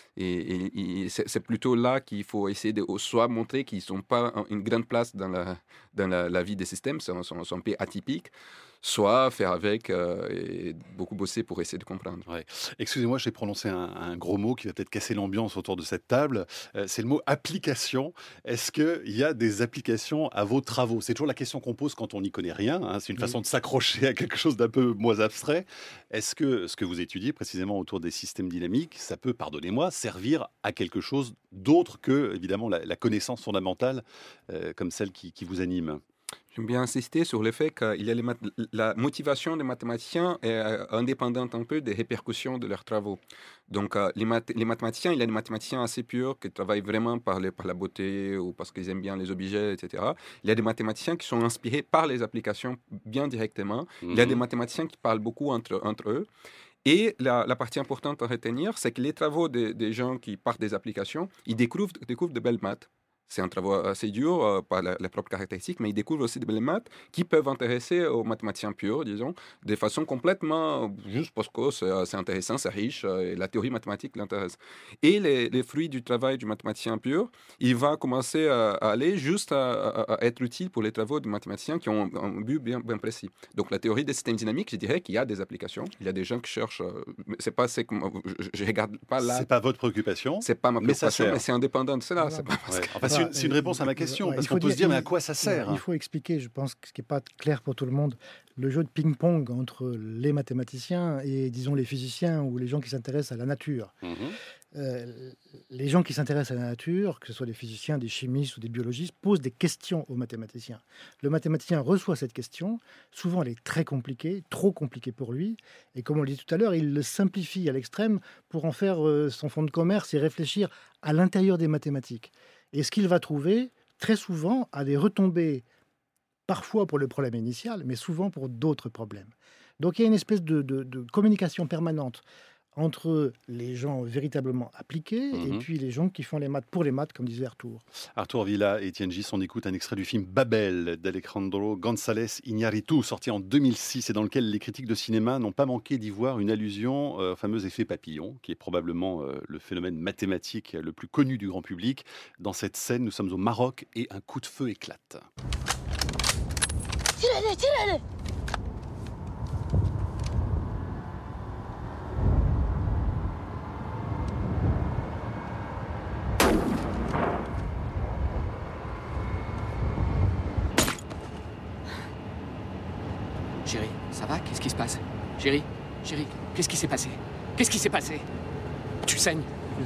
Et c'est plutôt là qu'il faut essayer de soit montrer qu'ils n'ont pas une grande place dans la vie des systèmes, sont un peu atypiques, soit faire avec et beaucoup bosser pour essayer de comprendre. Ouais. Excusez-moi, j'ai prononcé un gros mot qui va peut-être casser l'ambiance autour de cette table. C'est le mot application. Est-ce qu'il y a des applications à vos travaux? C'est toujours la question qu'on pose quand on n'y connaît rien. Hein. C'est une façon de s'accrocher à quelque chose d'un peu moins abstrait. Est-ce que ce que vous étudiez précisément autour des systèmes dynamiques, ça peut, pardonnez-moi, servir à quelque chose d'autre que, évidemment, la connaissance fondamentale comme celle qui vous anime? J'aime bien insister sur le fait que la motivation des mathématiciens est indépendante un peu des répercussions de leurs travaux. Donc, les mathématiciens, il y a des mathématiciens assez purs qui travaillent vraiment par la beauté ou parce qu'ils aiment bien les objets, etc. Il y a des mathématiciens qui sont inspirés par les applications bien directement. Il y a des mathématiciens qui parlent beaucoup entre eux. Et la partie importante à retenir, c'est que les travaux des gens qui partent des applications, ils découvrent de belles maths. C'est un travail assez dur par les propres caractéristiques, mais ils découvrent aussi de belles maths qui peuvent intéresser aux mathématiciens purs, disons, de façon complètement juste parce que c'est intéressant, c'est riche, et la théorie mathématique l'intéresse. Et les fruits du travail du mathématicien pur, il va commencer à aller juste à être utile pour les travaux de mathématiciens qui ont un but bien précis. Donc la théorie des systèmes dynamiques, je dirais qu'il y a des applications, il y a des gens qui cherchent, c'est pas, je regarde pas là. C'est pas votre préoccupation. C'est pas ma préoccupation, mais c'est indépendant de cela. Voilà. C'est pas parce que... Enfin, c'est une réponse à ma question, parce il faut qu'on peut se dire, mais à quoi ça sert? Il faut expliquer, je pense, ce qui n'est pas clair pour tout le monde, le jeu de ping-pong entre les mathématiciens et, disons, les physiciens ou les gens qui s'intéressent à la nature. Les gens qui s'intéressent à la nature, que ce soit des physiciens, des chimistes ou des biologistes, posent des questions aux mathématiciens. Le mathématicien reçoit cette question, souvent elle est très compliquée, trop compliquée pour lui, et comme on le dit tout à l'heure, il le simplifie à l'extrême pour en faire son fonds de commerce et réfléchir à l'intérieur des mathématiques. Et ce qu'il va trouver, très souvent, a des retombées, parfois pour le problème initial, mais souvent pour d'autres problèmes. Donc il y a une espèce de communication permanente entre les gens véritablement appliqués et puis les gens qui font les maths pour les maths, comme disait Arthur. Arthur Villa et Étienne Gis, on écoute un extrait du film Babel d'Alejandro González Iñárritu, sorti en 2006 et dans lequel les critiques de cinéma n'ont pas manqué d'y voir une allusion au fameux effet papillon, qui est probablement le phénomène mathématique le plus connu du grand public. Dans cette scène, nous sommes au Maroc et un coup de feu éclate. Tirez-les! Chérie, ça va? Qu'est-ce qui se passe? Chérie, qu'est-ce qui s'est passé? Qu'est-ce qui s'est passé? Tu saignes?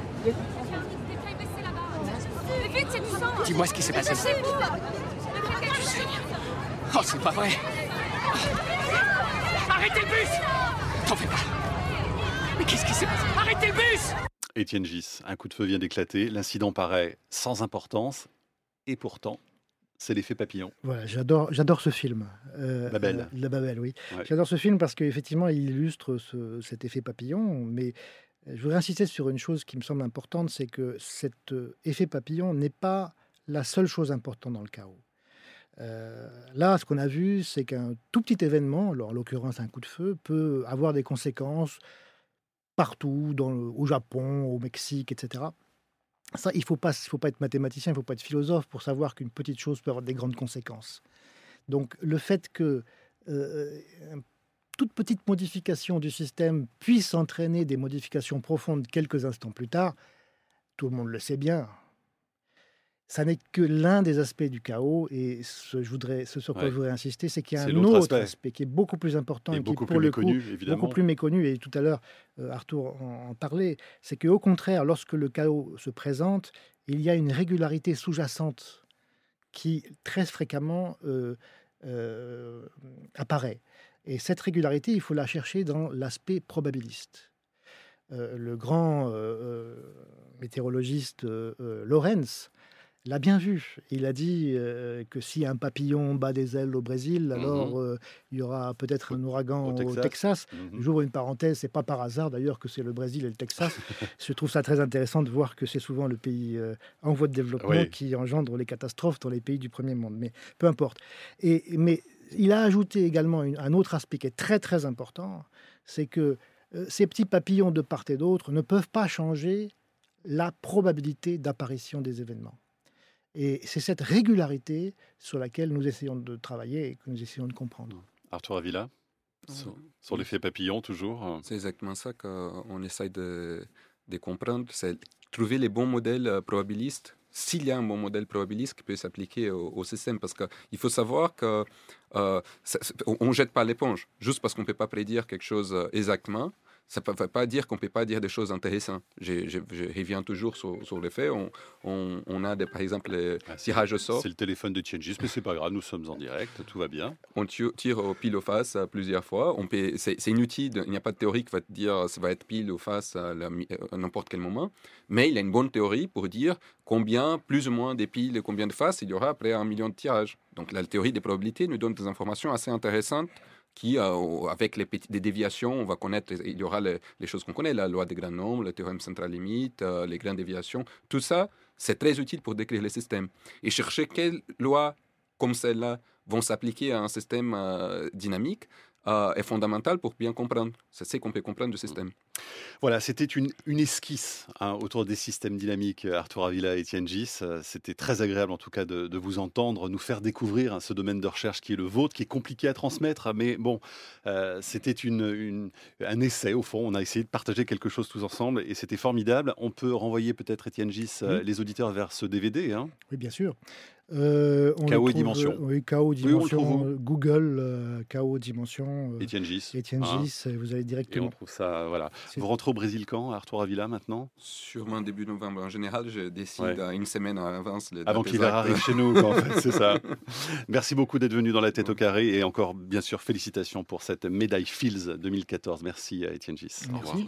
Dis-moi ce qui s'est passé. Tu saignes? Oh, c'est pas vrai! Arrêtez le bus! T'en fais pas! Mais qu'est-ce qui s'est passé? Arrêtez le bus! Étienne Gis, un coup de feu vient d'éclater, l'incident paraît sans importance et pourtant c'est l'effet papillon. Voilà, j'adore ce film. Babel. Babel, oui. Ouais. J'adore ce film parce qu'effectivement, il illustre cet effet papillon, mais Je voudrais insister sur une chose qui me semble importante, c'est que cet effet papillon n'est pas la seule chose importante dans le chaos. Là, ce qu'on a vu, c'est qu'un tout petit événement, alors en l'occurrence un coup de feu, peut avoir des conséquences partout, au Japon, au Mexique, etc. Ça, il ne faut pas être mathématicien, il ne faut pas être philosophe pour savoir qu'une petite chose peut avoir des grandes conséquences. Donc le fait que toute petite modification du système puisse entraîner des modifications profondes quelques instants plus tard, tout le monde le sait bien. Ça n'est que l'un des aspects du chaos, et ce sur quoi je voudrais insister, c'est qu'il y a un autre aspect qui est beaucoup plus important et qui est pour le coup beaucoup plus méconnu, et tout à l'heure Arthur en parlait, c'est qu'au contraire, lorsque le chaos se présente, il y a une régularité sous-jacente qui très fréquemment apparaît. Et cette régularité, il faut la chercher dans l'aspect probabiliste. Le grand météorologiste Lorenz l'a bien vu. Il a dit que si un papillon bat des ailes au Brésil, alors il y aura peut-être un ouragan au Texas. J'ouvre une parenthèse, c'est pas par hasard d'ailleurs que c'est le Brésil et le Texas. Je trouve ça très intéressant de voir que c'est souvent le pays en voie de développement qui engendre les catastrophes dans les pays du premier monde. Mais peu importe. Mais il a ajouté également un autre aspect qui est très très important, c'est que ces petits papillons de part et d'autre ne peuvent pas changer la probabilité d'apparition des événements. Et c'est cette régularité sur laquelle nous essayons de travailler et que nous essayons de comprendre. Arthur Avila, sur l'effet papillon toujours. C'est exactement ça qu'on essaye de comprendre, c'est trouver les bons modèles probabilistes, s'il y a un bon modèle probabiliste qui peut s'appliquer au système. Parce qu'il faut savoir qu'on ne jette pas l'éponge. Juste parce qu'on ne peut pas prédire quelque chose exactement, ça ne veut pas dire qu'on ne peut pas dire des choses intéressantes. Je reviens toujours sur le fait. On a, par exemple, les tirages au sort. C'est le téléphone de Tianjis, mais ce n'est pas grave, nous sommes en direct, tout va bien. On tire au pile ou face plusieurs fois. C'est inutile, il n'y a pas de théorie qui va te dire ça va être pile ou face à n'importe quel moment. Mais il y a une bonne théorie pour dire combien, plus ou moins, des piles et combien de faces il y aura après 1 million de tirages. Donc la théorie des probabilités nous donne des informations assez intéressantes qui, avec des déviations, on va connaître, il y aura les choses qu'on connaît, la loi des grands nombres, le théorème central limite, les grandes déviations. Tout ça, c'est très utile pour décrire les systèmes. Et chercher quelles lois comme celle-là vont s'appliquer à un système dynamique est fondamental pour bien comprendre. C'est ce qu'on peut comprendre du système. Voilà, c'était une esquisse autour des systèmes dynamiques, Arthur Avila et Tianjis. C'était très agréable en tout cas de vous entendre, nous faire découvrir ce domaine de recherche qui est le vôtre, qui est compliqué à transmettre, mais bon, c'était un essai au fond. On a essayé de partager quelque chose tous ensemble et c'était formidable. On peut renvoyer peut-être, Tianjis, les auditeurs vers ce DVD. Oui, bien sûr. Chaos et Dimension. Oui, Chaos Dimension, Google, Chaos Dimension. Et Tianjis. Vous allez directement. Et on trouve ça, voilà. Vous rentrez au Brésil quand, Arthur Avila, maintenant? Sûrement début novembre. En général, je décide une semaine à l'avance. Avant qu'il arrive chez nous, en fait, c'est ça. Merci beaucoup d'être venu dans La Tête au Carré et encore, bien sûr, félicitations pour cette médaille Fields 2014. Merci à Étienne Gis. Merci. Au revoir.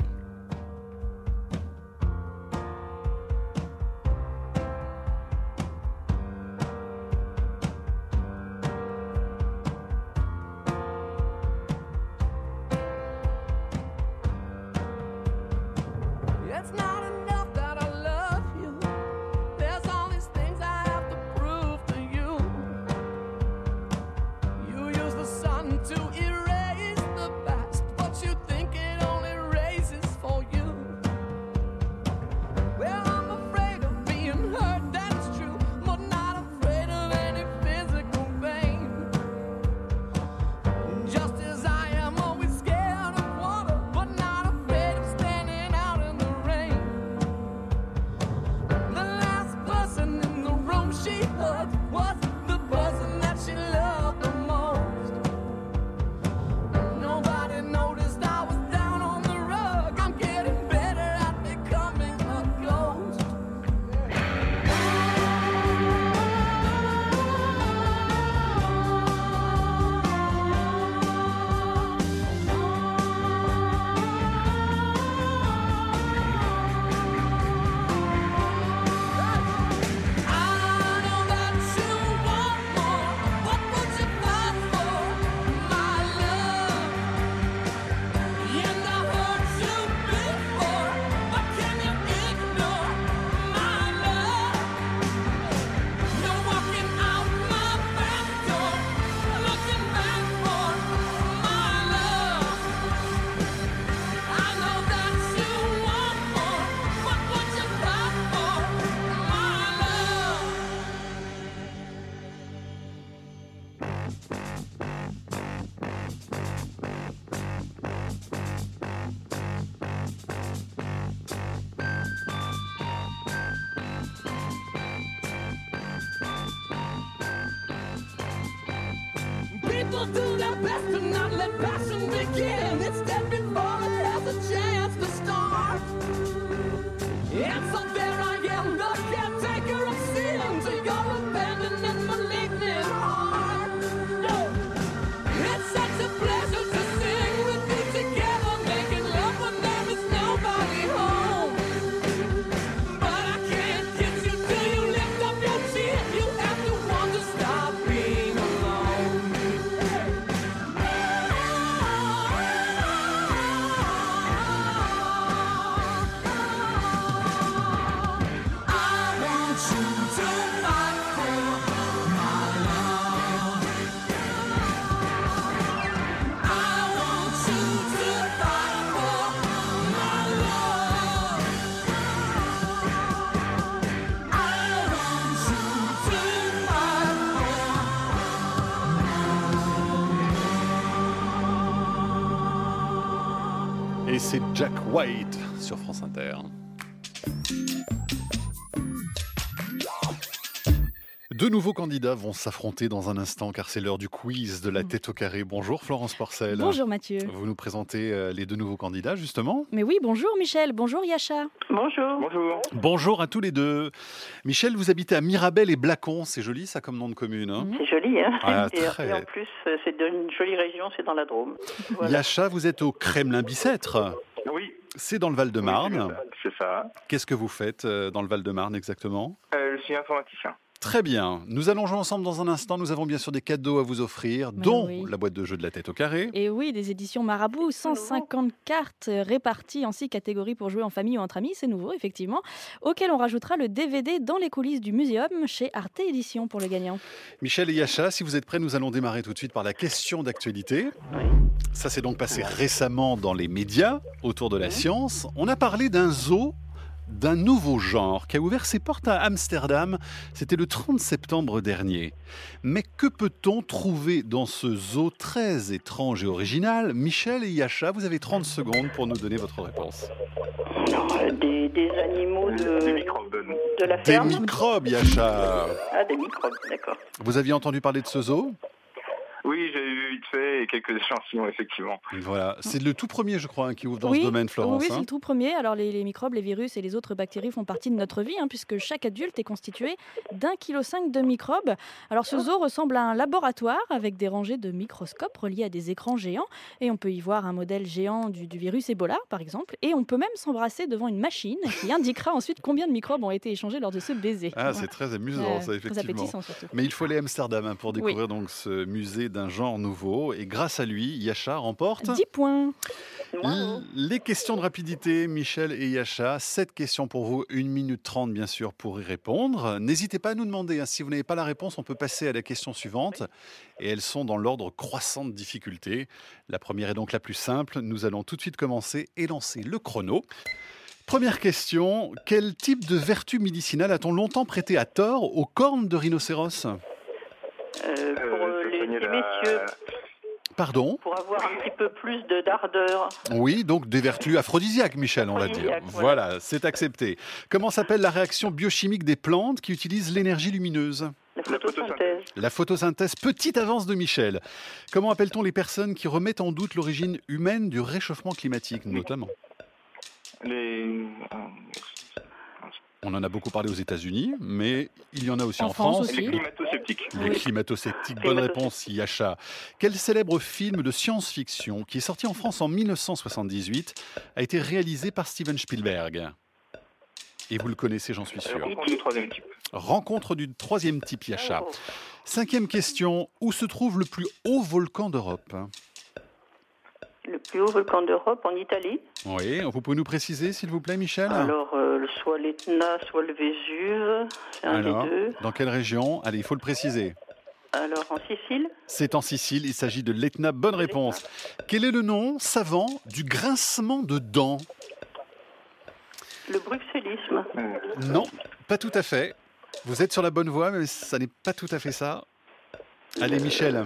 Rain. angels do their best to not let passion begin. It's dead before it has a chance to start. And so there I am, the caretaker of sin, to your abandoned and malignant heart. It's such a pleasure to sing with you together, making love when there is nobody home. But I can't get you till you lift up your chin. You have to want to stop being alone. I want you to fight for my love. I want you to fight for my love. I want you to fight for. Et c'est Jack White sur France Inter. Deux nouveaux candidats vont s'affronter dans un instant car c'est l'heure du quiz de la tête au carré. Bonjour Florence Porcel. Bonjour Mathieu. Vous nous présentez les deux nouveaux candidats justement. Mais oui, bonjour Michel, bonjour Yacha. Bonjour. Bonjour. Bonjour à tous les deux. Michel, vous habitez à Mirabel et Blacon, c'est joli ça comme nom de commune. Hein. C'est joli, hein. Ah, et en plus, c'est une jolie région, c'est dans la Drôme. Voilà. Yacha, vous êtes au Kremlin-Bicêtre. Oui. C'est dans le Val-de-Marne. Oui, c'est ça. Qu'est-ce que vous faites dans le Val-de-Marne exactement ? Je suis informaticien. Très bien. Nous allons jouer ensemble dans un instant. Nous avons bien sûr des cadeaux à vous offrir, dont la boîte de jeux de la tête au carré. Et oui, des éditions Marabout, 150 cartes réparties en 6 catégories pour jouer en famille ou entre amis, c'est nouveau effectivement, auquel on rajoutera le DVD dans les coulisses du muséum chez Arte Éditions pour le gagnant. Michel et Yacha, si vous êtes prêts, nous allons démarrer tout de suite par la question d'actualité. Ça s'est donc passé récemment dans les médias autour de la science. On a parlé d'un zoo d'un nouveau genre qui a ouvert ses portes à Amsterdam. C'était le 30 septembre dernier. Mais que peut-on trouver dans ce zoo très étrange et original ? Michel et Yacha, vous avez 30 secondes pour nous donner votre réponse. Des animaux de la ferme. Des microbes, Yacha. Ah, des microbes, d'accord. Vous aviez entendu parler de ce zoo ? Oui, j'ai vu vite fait et quelques échantillons, effectivement. Voilà, c'est le tout premier, je crois, qui ouvre dans ce domaine, Florence. Oui, c'est le tout premier. Alors, les microbes, les virus et les autres bactéries font partie de notre vie, puisque chaque adulte est constitué d'1,5 kg de microbes. Alors, ce zoo ressemble à un laboratoire avec des rangées de microscopes reliés à des écrans géants. Et on peut y voir un modèle géant du virus Ebola, par exemple. Et on peut même s'embrasser devant une machine qui indiquera ensuite combien de microbes ont été échangés lors de ce baiser. Ah, c'est très amusant, ça, effectivement. Très appétissant, surtout. Mais il faut aller à Amsterdam pour découvrir donc ce musée d'un genre nouveau. Et grâce à lui, Yacha remporte 10 points. Les questions de rapidité, Michel et Yacha. 7 questions pour vous, 1 minute 30 bien sûr pour y répondre. N'hésitez pas à nous demander, si vous n'avez pas la réponse, on peut passer à la question suivante. Et elles sont dans l'ordre croissant de difficulté. La première est donc la plus simple. Nous allons tout de suite commencer et lancer le chrono. Première question, quel type de vertu médicinale a-t-on longtemps prêté à tort aux cornes de rhinocéros ? Pour les messieurs. Pardon ? Pour avoir un petit peu plus d'ardeur. Oui, donc des vertus aphrodisiaques, Michel, on va dire. Voilà, c'est accepté. Comment s'appelle la réaction biochimique des plantes qui utilisent l'énergie lumineuse ? La photosynthèse. La photosynthèse, petite avance de Michel. Comment appelle-t-on les personnes qui remettent en doute l'origine humaine du réchauffement climatique, notamment ? On en a beaucoup parlé aux États-Unis, mais il y en a aussi en France. Aussi. Les climato-sceptiques. Les climato-sceptiques. Bonne réponse, Yacha. Quel célèbre film de science-fiction, qui est sorti en France en 1978, a été réalisé par Steven Spielberg ? Et vous le connaissez, j'en suis sûr. Rencontre du troisième type. Rencontre du troisième type, Yacha. 5e question. Où se trouve le plus haut volcan d'Europe ? Le plus haut volcan d'Europe, en Italie. Oui, vous pouvez nous préciser, s'il vous plaît, Michel ? Alors, soit l'Etna, soit le Vésuve, c'est un des deux. Dans quelle région ? Allez, il faut le préciser. Alors, en Sicile ? C'est en Sicile, il s'agit de l'Etna. Bonne réponse. Quel est le nom savant du grincement de dents ? Le bruxellisme. Non, pas tout à fait. Vous êtes sur la bonne voie, mais ça n'est pas tout à fait ça. Allez, Michel.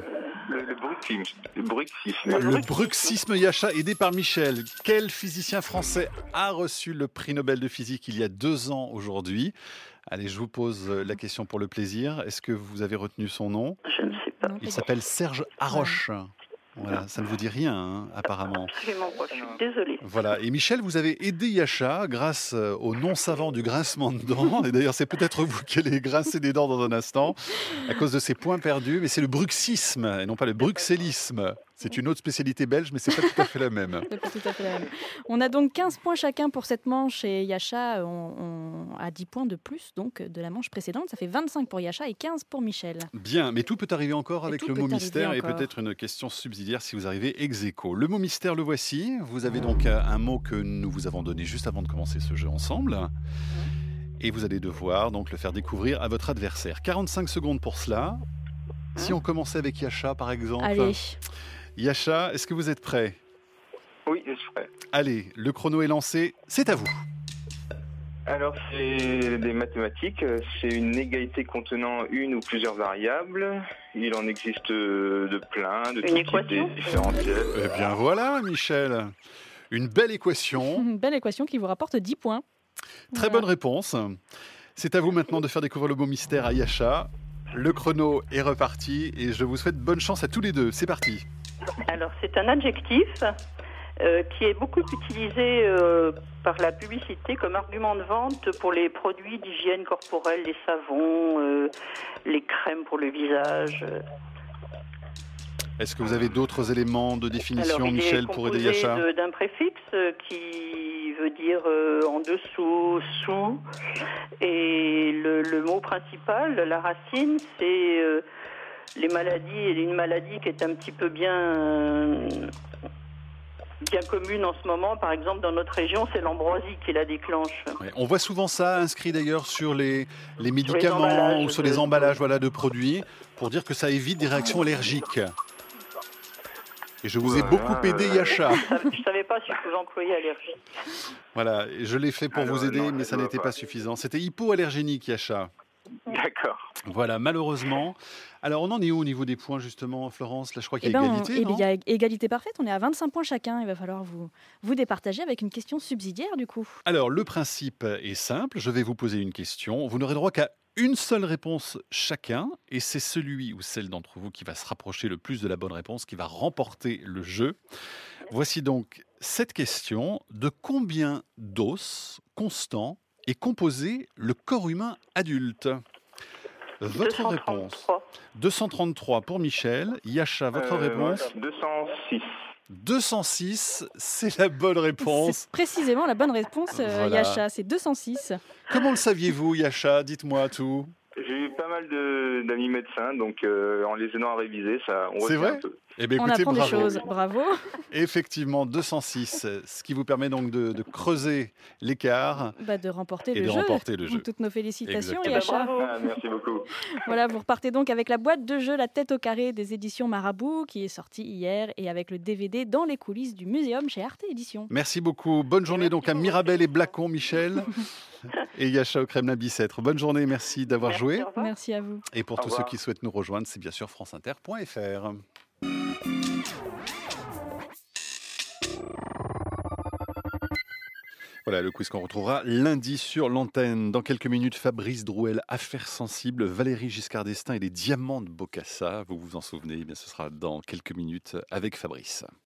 Le bruxisme, Yacha, aidé par Michel. Quel physicien français a reçu le prix Nobel de physique il y a 2 ans aujourd'hui ? Allez, je vous pose la question pour le plaisir. Est-ce que vous avez retenu son nom? Je ne sais pas. Il s'appelle Serge Haroche. Voilà, ça ne vous dit rien, hein, apparemment. Absolument pas, je suis désolée. Voilà, et Michel, vous avez aidé Yacha grâce au nom savant du grincement de dents. Et d'ailleurs, c'est peut-être vous qui allez grincer des dents dans un instant, à cause de ces points perdus. Mais c'est le bruxisme, et non pas le bruxellisme. C'est une autre spécialité belge, mais c'est pas tout à fait la même. C'est pas tout à fait la même. On a donc 15 points chacun pour cette manche et Yacha a 10 points de plus donc de la manche précédente. Ça fait 25 pour Yacha et 15 pour Michel. Bien, mais tout peut arriver encore avec tout le peut mot arriver mystère et encore. peut-être une question subsidiaire si vous arrivez ex aequo. Le mot mystère, le voici. Vous avez donc un mot que nous vous avons donné juste avant de commencer ce jeu ensemble. Et vous allez devoir donc le faire découvrir à votre adversaire. 45 secondes pour cela. Si on commençait avec Yacha, par exemple. Allez. Yacha, est-ce que vous êtes prêt? Oui, je suis prêt. Allez, le chrono est lancé. C'est à vous. Alors, c'est des mathématiques. C'est une égalité contenant une ou plusieurs variables. Il en existe de plein, de Une tout type, équation des différentiels. Eh bien voilà, Michel. Une belle équation. Une belle équation qui vous rapporte 10 points. Très bonne réponse. C'est à vous maintenant de faire découvrir le mot mystère à Yacha. Le chrono est reparti et je vous souhaite bonne chance à tous les deux. C'est parti. Alors, c'est un adjectif qui est beaucoup utilisé par la publicité comme argument de vente pour les produits d'hygiène corporelle, les savons, les crèmes pour le visage. Est-ce que vous avez d'autres éléments de définition, Alors, Michel, pour aider Yacha? Il est composé d'un préfixe qui veut dire en dessous, sous. Et le mot principal, la racine, c'est les maladies. Et une maladie qui est un petit peu bien commune en ce moment. Par exemple, dans notre région, c'est l'ambroisie qui la déclenche. Ouais, on voit souvent ça inscrit d'ailleurs sur les médicaments emballages ou sur les emballages de produits pour dire que ça évite des réactions allergiques. Et je vous ai beaucoup aidé, Yacha. Je ne savais pas si je pouvais employer allergie. Voilà, et je l'ai fait pour vous aider, mais ça n'était pas suffisant. C'était hypoallergénique, Yacha. D'accord. Voilà, malheureusement. Alors, on en est où au niveau des points, justement, Florence? Là, je crois qu'il y a égalité, non? Il y a égalité parfaite. On est à 25 points chacun. Il va falloir vous départager avec une question subsidiaire, du coup. Alors, le principe est simple. Je vais vous poser une question. Vous n'aurez droit qu'à une seule réponse chacun. Et c'est celui ou celle d'entre vous qui va se rapprocher le plus de la bonne réponse qui va remporter le jeu. Voici donc cette question. De combien d'os constants est composé le corps humain adulte? Votre 233. réponse. 233 pour Michel. Yacha, votre réponse? 206. 206, c'est la bonne réponse. C'est précisément la bonne réponse, Voilà. Yacha. C'est 206. Comment le saviez-vous, Yacha? Dites-moi tout. J'ai eu pas mal d'amis médecins, donc en les aidant à réviser, on C'est retient vrai? un peu. Eh bien, On écoutez, apprend des bravo. choses. Bravo. Effectivement, 206, ce qui vous permet donc de creuser l'écart De remporter et le de jeu. remporter le jeu. Toutes nos félicitations, Exactement. Yacha. Bravo. Ah, merci beaucoup. Voilà, vous repartez donc avec la boîte de jeu La Tête au carré des éditions Marabout qui est sortie hier et avec le DVD Dans les coulisses du muséum chez Arte Éditions. Merci beaucoup. Bonne journée donc à Mirabel et Blacon, Michel, et Yacha au Kremlin-Bicêtre. Bonne journée, merci d'avoir joué. Au revoir. Merci à vous. Et pour Au tous ceux revoir. qui souhaitent nous rejoindre, c'est bien sûr franceinter.fr. Voilà le quiz qu'on retrouvera lundi sur l'antenne. Dans quelques minutes, Fabrice Drouel, Affaires sensibles, Valérie Giscard d'Estaing et les diamants de Bocassa. Vous vous en souvenez, eh bien, ce sera dans quelques minutes avec Fabrice.